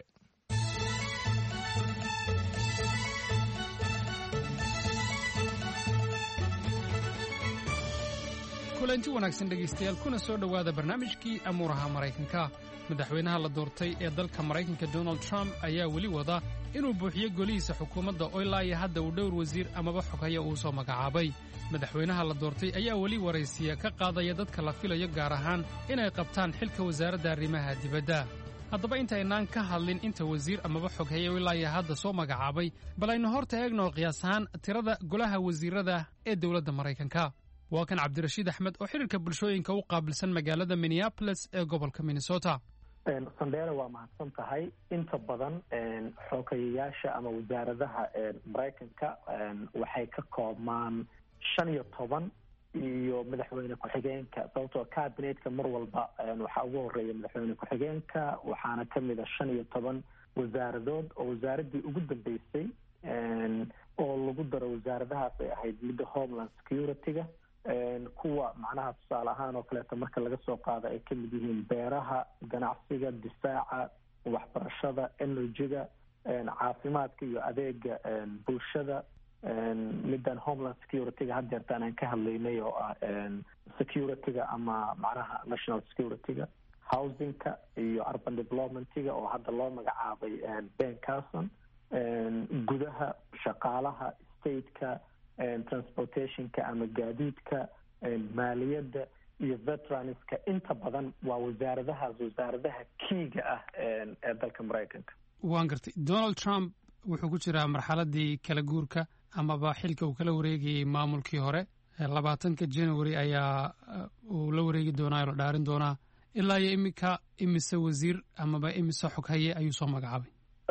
kulanti wanaagsan dhegaystayaal kuna soo dhowaada barnaamijkii amuuraha maraykanka. madaxweynaha la doortay ee dalka maraykanka donald trump ayaa weli wada inuu buuxiyo golihiisa xukuumadda oo ilaa iyo hadda uu dhowr wasiir amaba xogaya uu soo magacaabay. madaxweynaha la doortay ayaa weli waraysiya ka qaadaya dadka la filayo gaar ahaan inay qabtaan xilka wasaaradda arrimaha dibadda. haddaba intaynaan ka hadlin inta wasiir amaba xoghaye ilaa iyo hadda soo magacaabay, bal aynu horta eegno qiyaas ahaan tirada golaha wasiirada ee dowladda maraykanka. waa kan cabdirashiid axmed oo xiriirka bulshooyinka u qaabilsan magaalada minneapolis ee gobolka minnesota. sandheere waa mahadsan tahay. inta badan xogayayaasha ama wasaaradaha maraykanka waxay ka koobmaan shan iyo toban iyo madaxweyne ku-xigeenka, sababtoo cabinetka mar walba waxaa ugu horeeya madaxweyne ku-xigeenka, waxaana kamid a shan iyo toban wasaaradood oo wasaaradii ugu dambeysay oo lagu daro wasaaradahaas ay ahayd midda homeland security-ga. kuwa macnaha tusaale ahaan oo kaleeto marka laga soo qaado ay kamid yihiin beeraha, ganacsiga, difaaca, waxbarashada, energy-ga, caafimaadka iyo adeega bulshada. middan homeland security-ga haddeertaan aan ka hadlaynay oo ah security-ga ama macnaha national security-ga, housing-ka iyo urban development-ga oo hadda loo magacaabay Ben Carson, gudaha, shaqaalaha, state-ka, transportation-ka ama gaadiidka, maaliyadda iyo veteranska inta badan waa wasaaradahaas wasaaradaha kiiga ah ee dalka maraykanka. waan gartay donald trump wuxuu ku jiraa marxaladii kala guurka amaba xilka uu kala wareegayey maamulkii hore labaatanka january ayaa uu la wareegi doonaa la dhaarin doonaa ilaa iyo iminka imise wasiir amaba imise xoghaye ayuu soo magacaabay.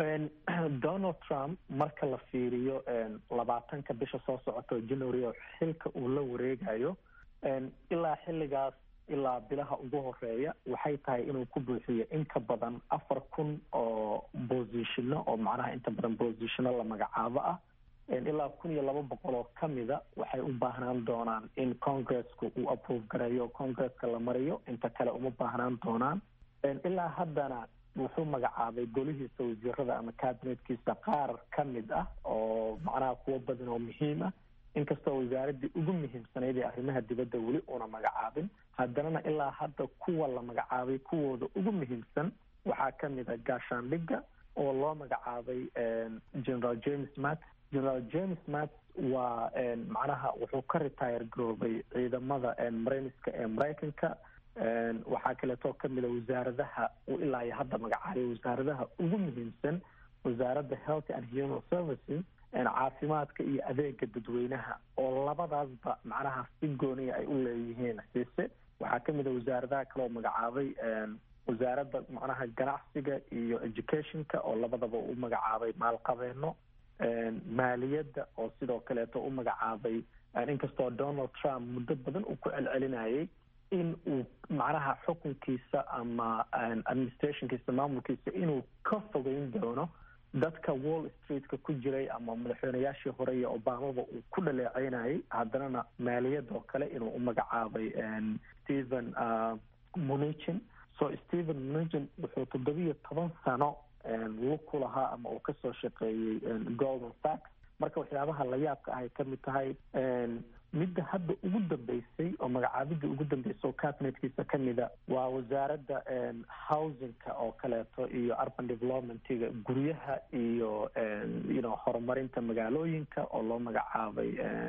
donald trump marka la fiiriyo labaatanka bisha soo socota january oo xilka uu la wareegayo ilaa xilligaas ilaa bilaha ugu horeeya waxay tahay inuu ku buuxiyo in ka badan afar kun oo bosishino oo macnaha inta badan bosishino la magacaabo ah. ilaa kun iyo laba boqol oo kamida waxay u baahnaan doonaan in congresska uu approve gareeyo congresska la mariyo, inta kale uma baahnaan doonaan. ilaa haddana wuxuu magacaabay golihiisa wasiirada ama cabinetkiisa qaar ka mid ah oo macnaha kuwo badan oo muhiim ah, inkastoo wasaaradii ugu muhiimsanayd ee arrimaha dibadda weli una magacaabin. haddanana ilaa hadda kuwa la magacaabay kuwooda ugu muhiimsan waxaa ka mid ah gaashaandhigga oo loo magacaabay general james mattis. general james mattis waa macnaha wuxuu ka retire garoobay ciidamada marayniska ee maraykanka. waxaa kaleetoo kamid a wasaaradaha uu ilaa iyo hadda magacaabay wasaaradaha ugu muhiimsan wasaaradda health and human services, caafimaadka iyo adeega dadweynaha oo labadaasba macnaha si gooniya ay u leeyihiin xiise. waxaa kamid a wasaaradaha kale oo magacaabay wasaaradda macnaha ganacsiga iyo educationka oo labadaba u magacaabay maalqabeeno, maaliyadda oo sidoo kaleeto u magacaabay, inkastoo donald trump muddo badan uu ku celcelinayay in uu macnaha xukunkiisa ama administrationkiisa maamulkiisa inuu ka fogeyn doono dadka wall streetka ku jiray ama madaxweynayaashii hore iyo obamaba uu ku dhaleeceynayay. haddanana maaliyadoo kale inuu u magacaabay stephen mnuchin. so stephen mnuchin wuxuu toddobiyo toban sano lug ku lahaa ama uu kasoo shaqeeyey goldman sachs. marka waxyaabaha la yaabka ahay ka mid tahay midda hadda ugu dambeysay oo magacaabidda ugu dambeysay oo cabinetkiisa kamida waa wasaaradda housingka oo kaleeto iyo urban developmentiga, guryaha iyo you know horumarinta magaalooyinka oo loo magacaabay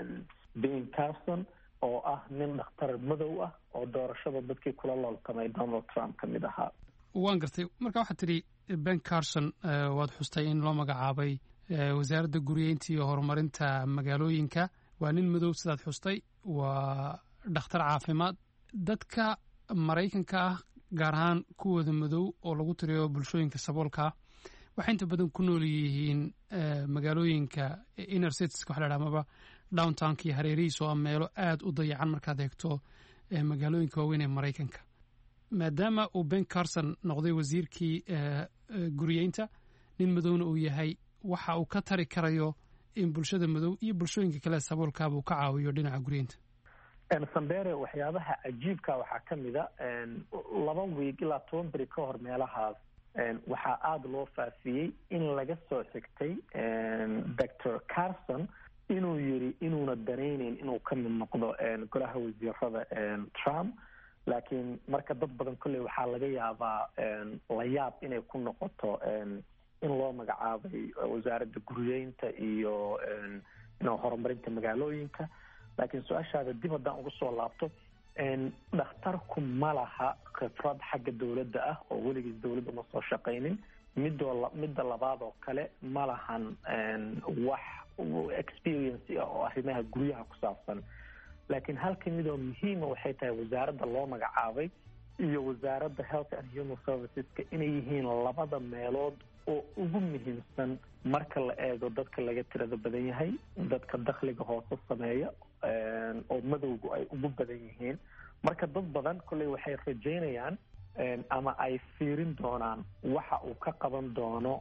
ben carson oo ah nin dhakhtar madow ah oo doorashada dadkii kula looltamay donald trump ka mid ahaa. waan gartay. marka waxaad tidhi ben carson waad xustay in loo magacaabay wasaaradda guryeynta iyo horumarinta magaalooyinka. waa nin madow sidaad xustay, waa dhakhtar caafimaad. dadka maraykanka ah gaar ahaan kuwooda madow oo lagu tiriyo bulshooyinka saboolka ah waxay inta badan ku nool yihiin magaalooyinka inner citieska waxa la dhaha amaba downtownka iyo hareerihiisa oo ah meelo aada u dayacan markaad eegto magaalooyinka waaweyn ee maraykanka. maadaama uu ben carson noqday wasiirkii guryeynta, nin madowna uu yahay, waxa uu ka tari karayo in bulshada madow iyo bulshooyinka kale saboolkaaba uu ka caawiyo dhinaca guryeynta. sambere waxyaabaha cajiibka waxaa ka mid a laba wiig ilaa toban beri ka hor meelahaas waxaa aada loo faafiyey in laga soo xigtay doctor carson inuu yiri inuuna danayneyn inuu ka mid noqdo golaha wasiirada trump. laakiin marka dad badan kolley waxaa laga yaabaa la yaab inay ku noqoto in loo magacaabay wasaaradda guryeynta iyo horumarinta magaalooyinka. laakiin su-aashaada dib haddaan uga soo laabto, dhakhtarku ma laha khibrad xagga dowladda ah oo weligiis dowladda ma soo shaqaynin. midoo midda labaad oo kale ma lahan wax experience ah oo arrimaha guryaha ku saabsan. laakiin halka midoo muhiima waxay tahay wasaaradda loo magacaabay iyo wasaaradda health and human serviceska inay yihiin labada meelood oo ugu muhiimsan marka la eego dadka laga tirada badan yahay, dadka dakhliga hoose sameeya oo madowgu ay ugu badan yihiin. marka dad badan kolley waxay rajaynayaan ama ay fiirin doonaan waxa uu ka qaban doono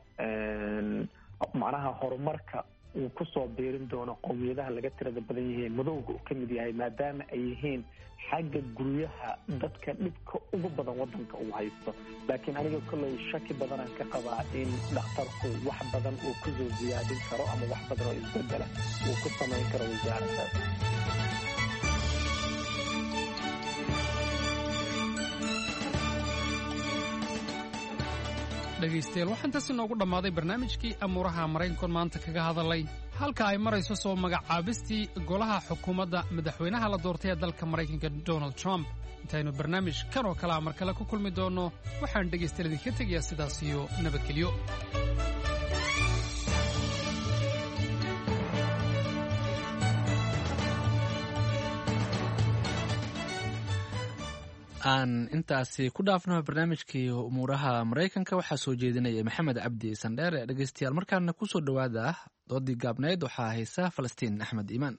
macnaha horumarka uu kusoo biirin doono qowmiyadaha laga tirada badan yihiin madowga uu ka mid yahay, maadaama ay yihiin xagga guryaha dadka dhibka ugu badan wadanka uu haysto. laakiin aniga kolley shaki badanaan ka qabaa in dhakhtarku wax badan uu kusoo ziyaadin karo ama wax badan oo isbedela uu ku samayn karo wasaaraddaas. dhegaystayaal waxaan taasi noogu dhammaaday barnaamijkii amuuraha maraykankoon maanta kaga hadalay halka ay marayso soo magacaabistii golaha xukuumadda madaxweynaha la doortay ee dalka maraykanka donald trump intaynu barnaamij kan oo kalea mar kale ku kulmi doonno waxaan dhegaystayaal idinka tegayaa sidaas iyo nabadgelyo. aan intaasi ku dhaafno barnaamijkii umuuraha maraykanka waxaa soo jeedinaya maxamed cabdi sandheer. dhegeystayaal markaana ku soo dhowaada doodii gaabneyd waxaa haysa falastiin axmed iimaan.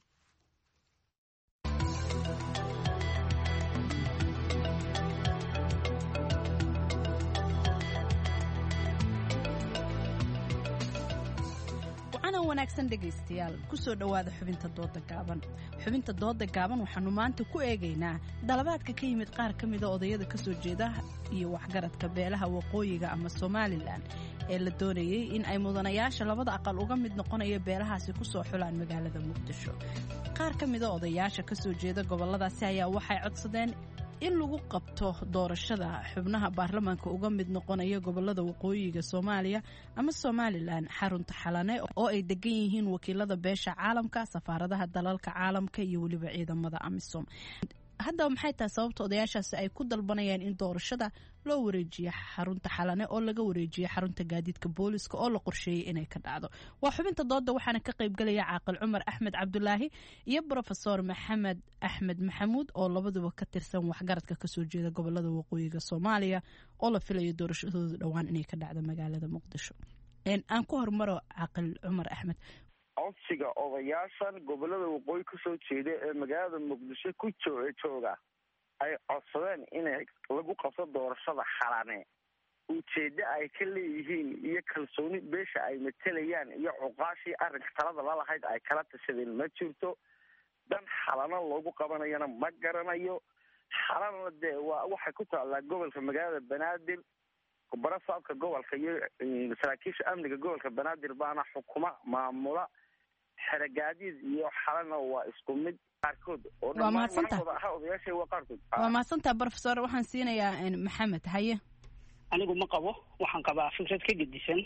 wanaagsan dhegaystayaal kusoo dhowaada xubinta dooda gaaban. xubinta dooda gaaban waxaanu maanta ku eegaynaa dalabaadka ka yimid qaar ka mida odayada kasoo jeeda iyo waxgaradka beelaha waqooyiga ama somalilan ee la doonayay in ay mudanayaasha labada aqal uga mid noqonaya beelahaasi kusoo xulaan magaalada muqdisho. qaar ka mida odayaasha kasoo jeeda goboladaasi ayaa waxay codsadeen in lagu qabto doorashada xubnaha baarlamaanka uga mid noqonaya gobolada waqooyiga Soomaaliya ama Somaliland xarunta xalane oo ay degan yihiin wakiilada beesha caalamka, safaaradaha dalalka caalamka iyo waliba ciidamada AMISOM. hadda maxay tahay sababta odayaashaasi ay ku dalbanayaan in doorashada loo wareejiyo xarunta xalane oo laga wareejiyo xarunta gaadiidka booliska oo la qorsheeyay inay ka dhacdo? waa xubinta dooda waxaana ka qayb galaya caaqil Cumar Axmed Cabdulaahi iyo professor Maxamed Axmed Maxamuud oo labaduba ka tirsan waxgaradka ka soo jeeda gobolada waqooyiga Soomaaliya oo la filayo doorashadooda dhawaan inay ka dhacdo magaalada Muqdisho. een aan ku hormaro caaqil Cumar Axmed. codsiga odayaashan gobolada waqooyi kasoo jeeda ee magaalada muqdisho ku jooga ay codsadeen in lagu qabto doorashada xalane ujeeda ay ka leeyihiin iyo kalsooni beesha ay matelayaan iyo cuqaashii arrinka talada lalahayd ay kala tashadeen ma jirto. dan xalana loogu qabanayana ma garanayo. xalana dee waa waxay ku taallaa gobolka magaalada banaadir. barasaabka gobolka iyo saraakiisha amniga gobolka banaadir baana xukuma maamula. xeragaadiid iyo xalana waa isku mid qaarkood oo waa mahadsantaa professor. waxaan siinayaa maxamed haye. anigu ma qabo, waxaan qabaa fikrad ka gedisan.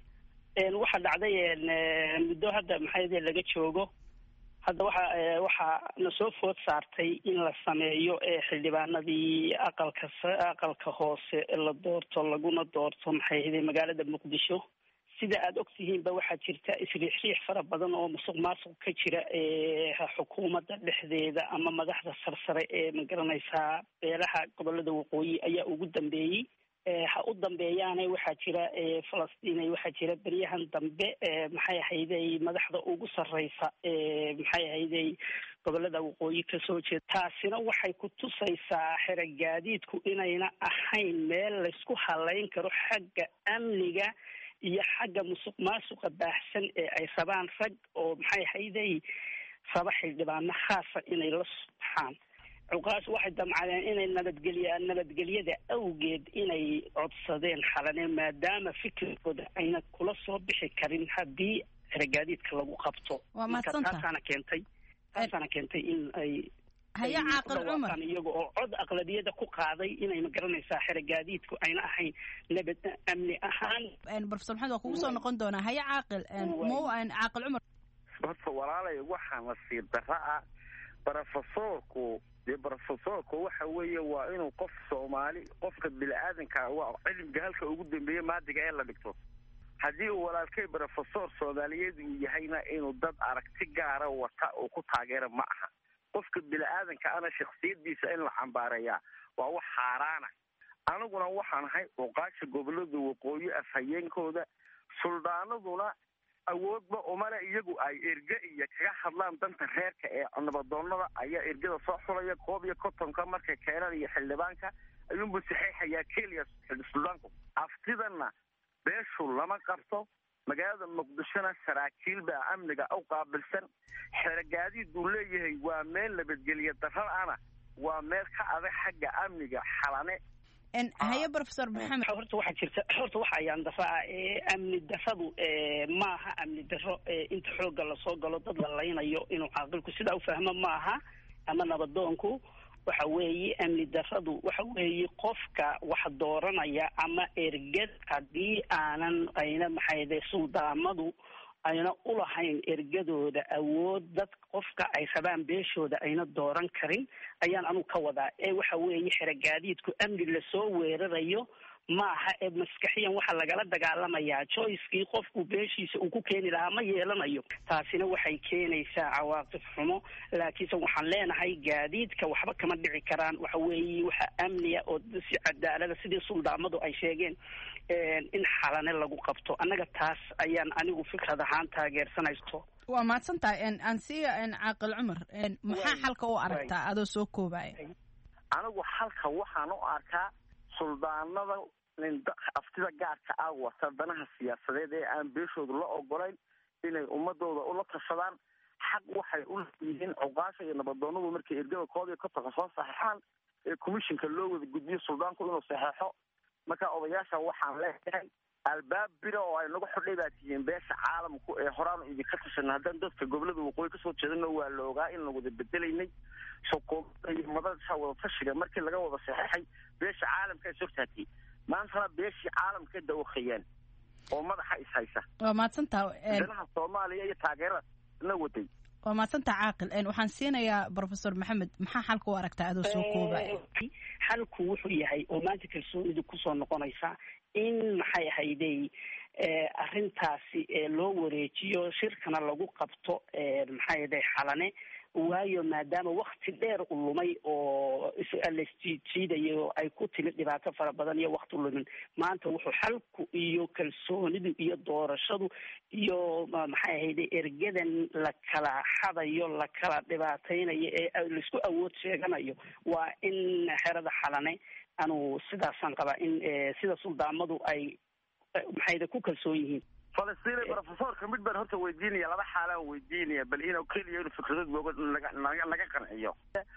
waxa dhacday muddo hadda maxay laga joogo hadda waxa waxa na soo food saartay in la sameeyo xildhibaanadii aqalka aqalka hoose la doorto laguna doorto maxay magaalada Muqdisho. sida aad ogtihiinba waxaa jirta isriixriix fara badan oo musuq maasuq ka jira ee xukuumadda dhexdeeda ama madaxda sarsare ee magaranaysaa beelaha gobolada waqooyi ayaa ugu dambeeyey. ha u dambeeyaana waxaa jira Falastiin waxaa jira baryahan dambe maxay ahayday madaxda ugu sarreysa maxay ahayday gobolada waqooyi ka soo jeeda. taasina waxay ku tusaysaa xeragaadiidku inayna ahayn meel la isku halayn karo xagga amniga iyo xagga musuq maasuqa baahsan ee ay sabaan rag oo maxay hayday saba xildhibaano khaasa inay la subxaan. cuqaas waxay damcadeen inay nabadgeliyaan nabadgelyada awgeed inay codsadeen xalane maadaama fikirkooda ayna kula soo bixi karin haddii xeragaadiidka lagu qabto. taasaana keentay taasaana keentay in ay haya caaqil Cumar iyaga oo cod aqlabiyada ku qaaday inay ma garanaysaa xeragaadiidku ayna ahayn nabad amni ahaan. een professor Maxamed waa kugu soo noqon doonaa. haya caaqil een muu aan caaqil Cumar horta walaalay waxaa nasiib darro ah professorku dee professorku waxa weeye waa inuu qof Soomaali qofka bini'aadanka waa cilmiga halka ugu dambeeya maadiga ee la dhigto. haddii uu walaalkay professor Soomaaliyeed uu yahayna inuu dad aragti gaara wata oo ku taageera ma aha. qofka bini'aadanka ana shakhsiyadiisa in la xambaareeyaa waa wax xaaraana. aniguna waxaan ahay uqaasha gobolada waqooyi afhayeenkooda. suldaanaduna awoodba umale iyagu ay erge iyo kaga hadlaan danta reerka ee nabadoonnada ayaa ergada soo xulaya koob iyo kontonka markay keenan iyo xildhibaanka ayuunbu saxeexayaa keliya suldaanku. aftidanna beeshu lama qabto. magaalada muqdishona saraakiil baa amniga u qaabilsan. xeragaadiid uu leeyahay waa meel nabadgelyo darro ana waa meel ka adag xagga amniga xalane. een haye professor Maxamed horta waxa jirta horta waxa ayaan daraa ee amni darradu ee maaha amni darro inta xooga la soo galo dad la laynayo inuu caaqilku sidaa u fahmo maaha ama nabadoonku. waxa weeye amni darradu waxa weeye qofka wax dooranaya ama ergad haddii aanan ayna maxayde suldaamadu ayna u lahayn ergadooda awood dad qofka ay rabaan beeshooda ayna dooran karin ayaan anugu ka wadaa ee waxa weeye xeragaadiidku amni lasoo weerarayo maaha ee maskaxiyan waxaa lagala dagaalamayaa choicekii qofku beeshiisa uu ku keeni lahaa ma yeelanayo taasina waxay keenaysaa cawaaqib xumo laakiinse waxaan leenahay gaadiidka waxba kama dhici karaan waxa weeye waxa amniya oo si cadaalada sidii suldaamadu ay sheegeen in xalane lagu qabto annaga taas ayaan anigu fikrad ahaan taageersanaysto waa mahadsantahay ansiya caaqil cumar maxaa xalka u aragtaa adoo soo koobaya anigu xalka waxaan u arkaa suldaanada aftida gaarka ah wata danaha siyaasadeed ee aan beeshooda la ogolayn inay ummadooda ula tashadaan xaq waxay u leeyihiin cuqaasha iyo nabadoonadu markay ergada kooda iyo kontonka soo saxeexaan ee commissionka loo wada gudbiyo suldaanku inuu saxeexo marka odayaasha waxaan leeyahay albaab bira oo ay nagu xidhay baa tihiin beesha caalamku ee horaan idinka tashan haddaan dadka gobolada waqooyi kasoo jeedana waa la ogaa in la wada bedelaynay xukuumadda iyo madasha wada tashiga markii laga wada saxeexay beesha caalamka ay sortaatay maantana beeshii caalamka dawaqayaan oo madaxa is haysa waa mahadsantaha danaha soomaaliya iyo taageerada na waday waa mahadsantaha caaqil waxaan siinayaa professor maxamed maxaa xalka u aragtaa adoo soo koobaya xalku wuxuu yahay oo maanta kalsoonidu kusoo noqonaysa in maxay ahayday arrintaasi loo wareejiyo shirkana lagu qabto maxay ahayday xalane waayo maadaama wakti dheer u lumay oo lasjiijiidayo ay ku timid dhibaato fara badan iyo wakti lumin maanta wuxuu xalku iyo kalsoonidu iyo doorashadu iyo maxay ahayday ergadan la kala xadayo la kala dhibaataynayo ee laisku awood sheeganayo waa in xerada xalane anu sidaasaan qabaa in sida suldaamadu ay maxayda ku kalsoon yihiin falastiin professorka mid baan horta weydiinaya laba xaalaan weydiinaya bal inuu keliya inuu fikradood booga naga naga qanciyo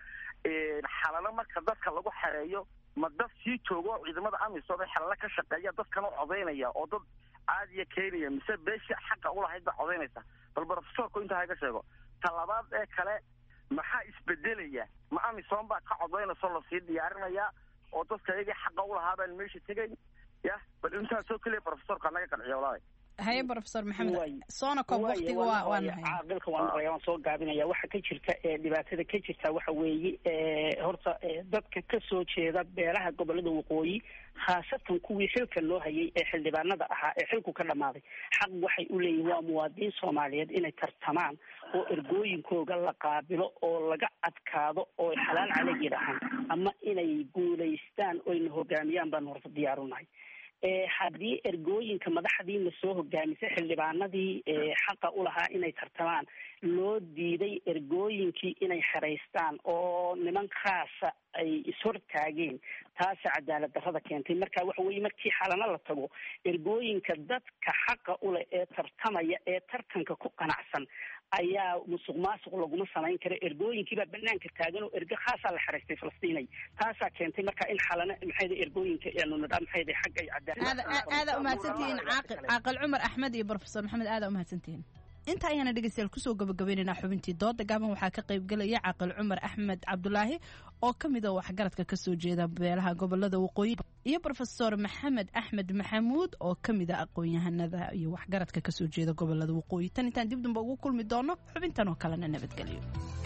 xalalo marka dadka lagu xereeyo ma dad sii joogo ciidamada amisom ee xalalo ka shaqeeya dadkana codaynaya oo dad caadiya keenaya mise beesha xaqa ulahayd baa codaynaysa bal professorku intaa haga sheego talabaad ee kale maxaa isbedelaya ma amisom baa ka codaynayso lasii diyaarinayaa oo dadka iyaga xaqa ulahaa baan meesha tegayn ya bal intaasoo keliya professorka naga qanciyo walaalay haye professor maxamed soona koob waqtiga waa waa nahay caaqilka waan waan soo gaabinaya waxa ka jirta ee dhibaatada ka jirta waxa weeye ee horta dadka ka soo jeeda beelaha gobolada waqooyi khaasatan kuwii xilka loo hayay ee xildhibaanada ahaa ee xilku ka dhamaaday xaq waxay u leeyihiin waa muwaadiniin Soomaaliyeed inay tartamaan oo ergooyinkooda la qaabilo oo laga adkaado oo xalaal calayg yidhahaan ama inay guulaystaan oo inay hogaamiyaan baan horta diyaar u nahay haddii ergooyinka madaxdii la soo hogaamisay xildhibaanadii xaqa u lahaa inay tartamaan loo diiday ergooyinkii inay xeraystaan oo niman khaasa ay ishortaageen taasa cadaalad darrada keentay marka waxa weeye markii xalana la tago ergooyinka dadka xaqa u leh ee tartamaya ee tartanka ku qanacsan ayaa musuq maasuq laguma samayn karo ergooyinkiibaa banaanka taagan oo ergo khaasaa la xeraystay falastiinay taasaa keentay marka in xalana maxayda ergooyinka nunadha maxayda xagga ay cadaalad aada umahadsantihiin caaqil caaqil cumar axmed iyo professor maxamed aada umahadsantihiin inta ayaana dhegeystayaal kusoo gabagabaynaynaa xubintii dooda gaaban waxaa ka qaybgelaya caaqil cumar axmed cabdulaahi oo ka mid a waxgaradka kasoo jeeda beelaha gobolada waqooyi iyo professor maxamed axmed maxamuud oo ka mid a aqoon-yahanada iyo waxgaradka kasoo jeeda gobolada waqooyi tan intaan dib damba ugu kulmi doono xubintan oo kalena nabadgelyo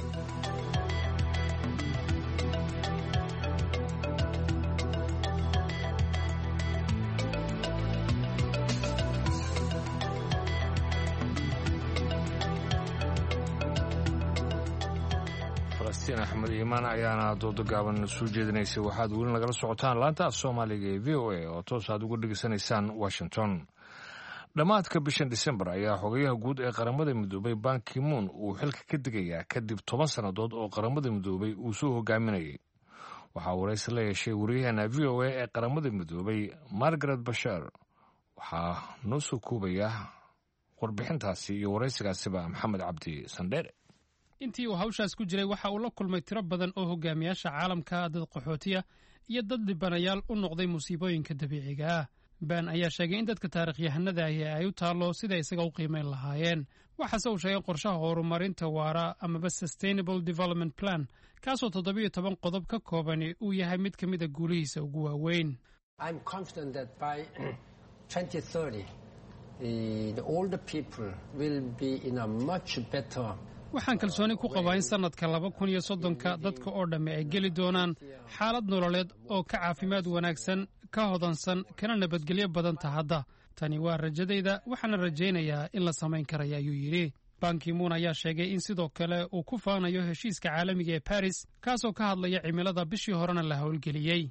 falastiin axmed iimaan ayaana doodo gaaban soo jeedinaysay waxaad weli nagala socotaan laanta af soomaaliga ee v o a oo toos aad uga dhegaysanaysaan washington dhammaadka bishan disembar ayaa xogayaha guud ee qaramada midoobay ban ki-moon uu xilka ka digayaa kadib toban sannadood oo qaramada midoobay uu soo hogaaminayay waxaa waraysi la yeeshay wariyaheena v o a ee qaramada midoobay margaret bashar waxaa noo soo koobaya warbixintaasi iyo waraysigaasiba maxamed cabdi sandheere intii uu hawshaas ku jiray waxa uu la kulmay tiro badan oo hogaamiyaasha caalamka dad qaxootiya iyo dad dhibanayaal u noqday musiibooyinka dabiiciga ah baan ayaa sheegay in dadka taarikhyahanada ahi ay u taallo sida isaga u qiimayn lahaayeen waxaase uu sheegay qorshaha horumarinta waara amaba sustainable development plan kaasoo toddobiyo toban qodob ka koobani uu yahay mid ka mid a guulihiisa ugu waaweyn waxaan kalsooni ku qabaa in sannadka laba kun iyo soddonka dadka oo dhamme ay geli doonaan xaalad nololeed oo ka caafimaad wanaagsan ka hodansan kana nabadgelyo badanta hadda tani waa rajadayda waxaana rajaynayaa in la samayn karaya ayuu yidhi ban ki-moon ayaa sheegay in sidoo kale uu ku faanayo heshiiska caalamiga ee baris kaasoo ka hadlaya cimilada bishii horena la howlgeliyey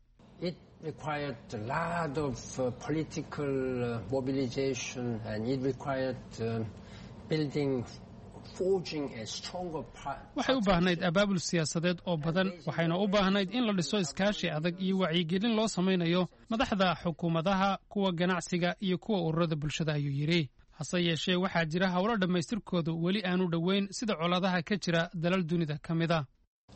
waxay u baahnayd abaabul siyaasadeed oo badan waxayna u baahnayd in la dhiso iskaashi adag iyo wacyigelin loo samaynayo madaxda xukuumadaha kuwa ganacsiga iyo kuwa ururada bulshada ayuu yidhi hase yeeshee waxaa jira howlo dhammaystirkoodu weli aanu dhoweyn sida colaadaha ka jira dalal dunida ka mida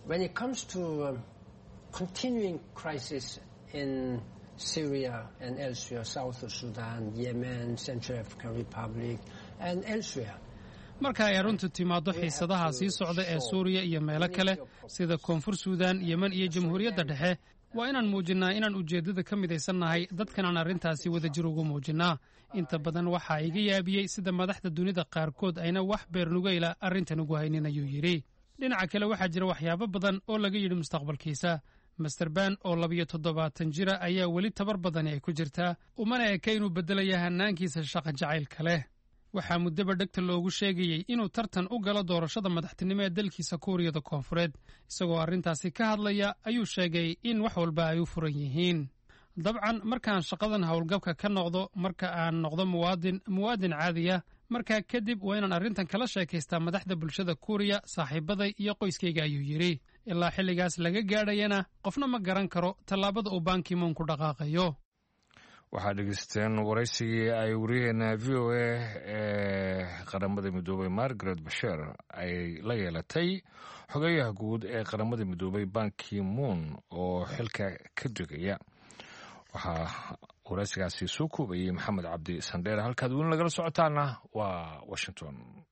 marka ay arrintu timaaddo xiisadaha sii socda ee suuriya iyo meelo kale sida koonfur suudaan yemen iyo jamhuuriyadda dhexe waa inaan muujinnaa inaan ujeeddada ka midaysannahay dadkanaan arrintaasi wadajir ugu muujinnaa inta badan waxaa iga yaabiyey sida madaxda dunida qaarkood ayna wax beernugayla arrintan ugu haynin ayuu yidhi dhinaca kale waxaa jira waxyaabo badan oo laga yidhi mustaqbalkiisa master ban oo labiyo toddobaatan jira ayaa weli tabar badani ay ku jirtaa umana eka inuu beddelaya hannaankiisa shaqa jacaylka leh waxaa muddaba dhegta loogu sheegayey inuu tartan u galo doorashada madaxtinimo ee dalkiisa kuuriyada koonfureed isagoo arrintaasi ka hadlaya ayuu sheegay in wax walba ay u furan yihiin dabcan markaan shaqadan howlgabka ka noqdo marka aan noqdo muwaadin muwaadin caadiya markaa kadib waa inaan arrintan kala sheekaystaa madaxda bulshada kuuriya saaxiibaday iyo qoyskayga ayuu yidhi ilaa xilligaas laga gaadhayana qofna ma garan karo tallaabada uu ban ki-moon ku dhaqaaqayo waxaad dhegeysteen waraysigii ay wariyaheena v o a ee qaramada midoobay margaret basher ay la yeelatay xogeyaha guud ee qaramada midoobay ban ki-moon oo xilka ka degaya waxaa waraysigaasi soo koobayey maxamed cabdi sandheer halkaad weli nagala socotaana waa washington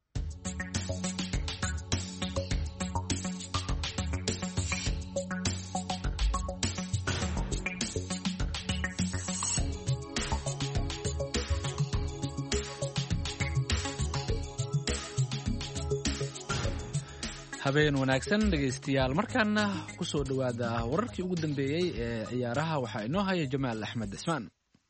habeen wanaagsan dhegaystayaal markaana ku soo dhowaada wararkii ugu dambeeyey ee ciyaaraha waxaa inoo haya jamaal axmed cismaan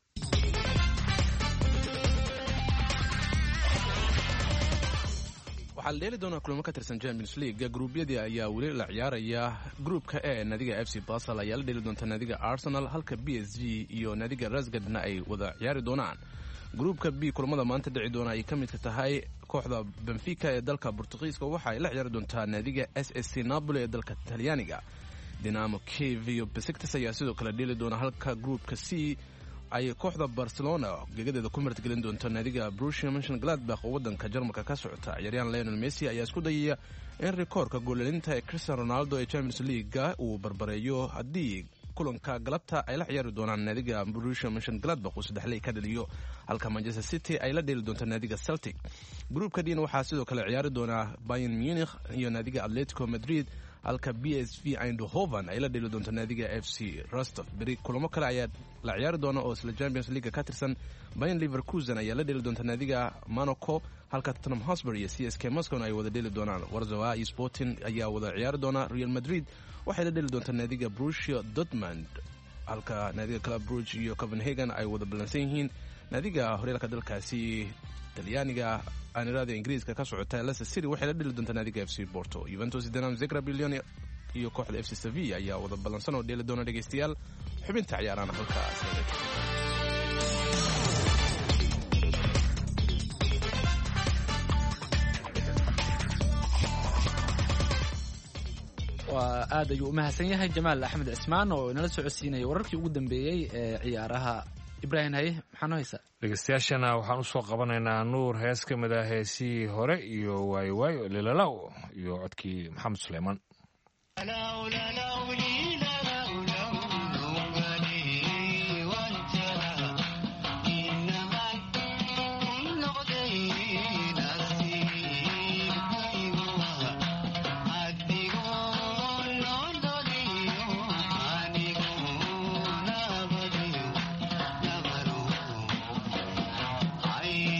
waxaa la dheeli doonaa kulamo ka tirsan champions league gruubyadii ayaa weli la ciyaaraya gruupka e naadiga f c basel ayaa la dheeli doonta naadiga arsenal halka b s g iyo naadiga rasgadna ay wada ciyaari doonaan gruupka b kulamada maanta dhici doona ay ka midka tahay kooxda benfica ee dalka bortugiiska waxa ay la ciyaari doontaa naadiga s s c napoli ee dalka talyaaniga dinamo kiev iyo besiktas ayaa sidoo kale dheeli doona halka gruupka c ay kooxda barcelona gegadeeda ku martgelin doonto naadiga borussia mönchengladbach oo wadanka jarmalka ka socota ciyaaryahan lionel messi ayaa isku dayaya in rikoorka goolelinta ee cristiano ronaldo ee champions leaguega uu barbareeyo haddii kulanka galabta ay la ciyaari doonaan naadiga borussia mönchengladbach uu saddexley ka dhaliyo halka manchester city ay la dheeli doonto naadiga celtic gruupka dina waxaa sidoo kale ciyaari doonaa bayern munich iyo naadiga atletico madrid halka b s v eindhoven ay la dheeli doonto naadiga f c rostov beri kulamo kale ayaa la ciyaari doona oo isla champions league ka tirsan bayan leverkusen ayaa la dheeli doonta naadiga monaco halka tottenham hotspur iyo c s k moscow ay wada dheeli doonaan warzawa iyo sporting ayaa wada ciyaari doona real madrid waxay la dheeli doontaa naadiga borussia dortmund halka naadiga club brugge iyo copenhagen ay wada ballansan yihiin naadiga horyaalka dalkaasi talyaaniga aanirada ingiriiska ka socota leicester city waxay la dheli doontaa naadiga f c porto juventus dinamo zagreb lyon iyo kooxda f c sevilla ayaa wada ballansan oo dheeli doona dhegaystayaal xubinta ciyaarana halkaas waa aad ayuu u mahadsan yahay jamaal axmed cismaan oo inala socodsiinaya wararkii ugu dambeeyey ee ciyaaraha ibraahim haye maxaa noo haysaa dhegeystayaashana waxaan usoo qabanaynaa nuur hees ka mid ah heesihii hore iyo waayo waayo lilalaw iyo codkii maxamed suleymaan I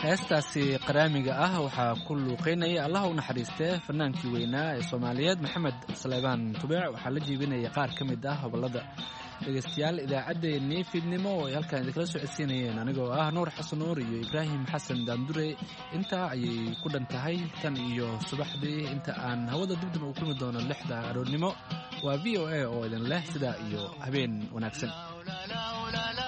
heestaasi qaraamiga ah waxaa ku luuqeynaya allaha u naxariistee fanaankii weynaa ee soomaaliyeed maxamed saleebaan tubeec waxaa la jiibinaya qaar ka mid ah hobolada dhegeystayaal idaacaddeenii fiidnimo oo ay halkaan idinkala soo codsiinayeen anigoo ah nuur xasan nuur iyo ibraahim xasan daandure intaa ayay ku dhan tahay tan iyo subaxdii inta aan hawada dibdib ugu kulmi doono lixda aroornimo waa v o a oo idin leh sidaa iyo habeen wanaagsan.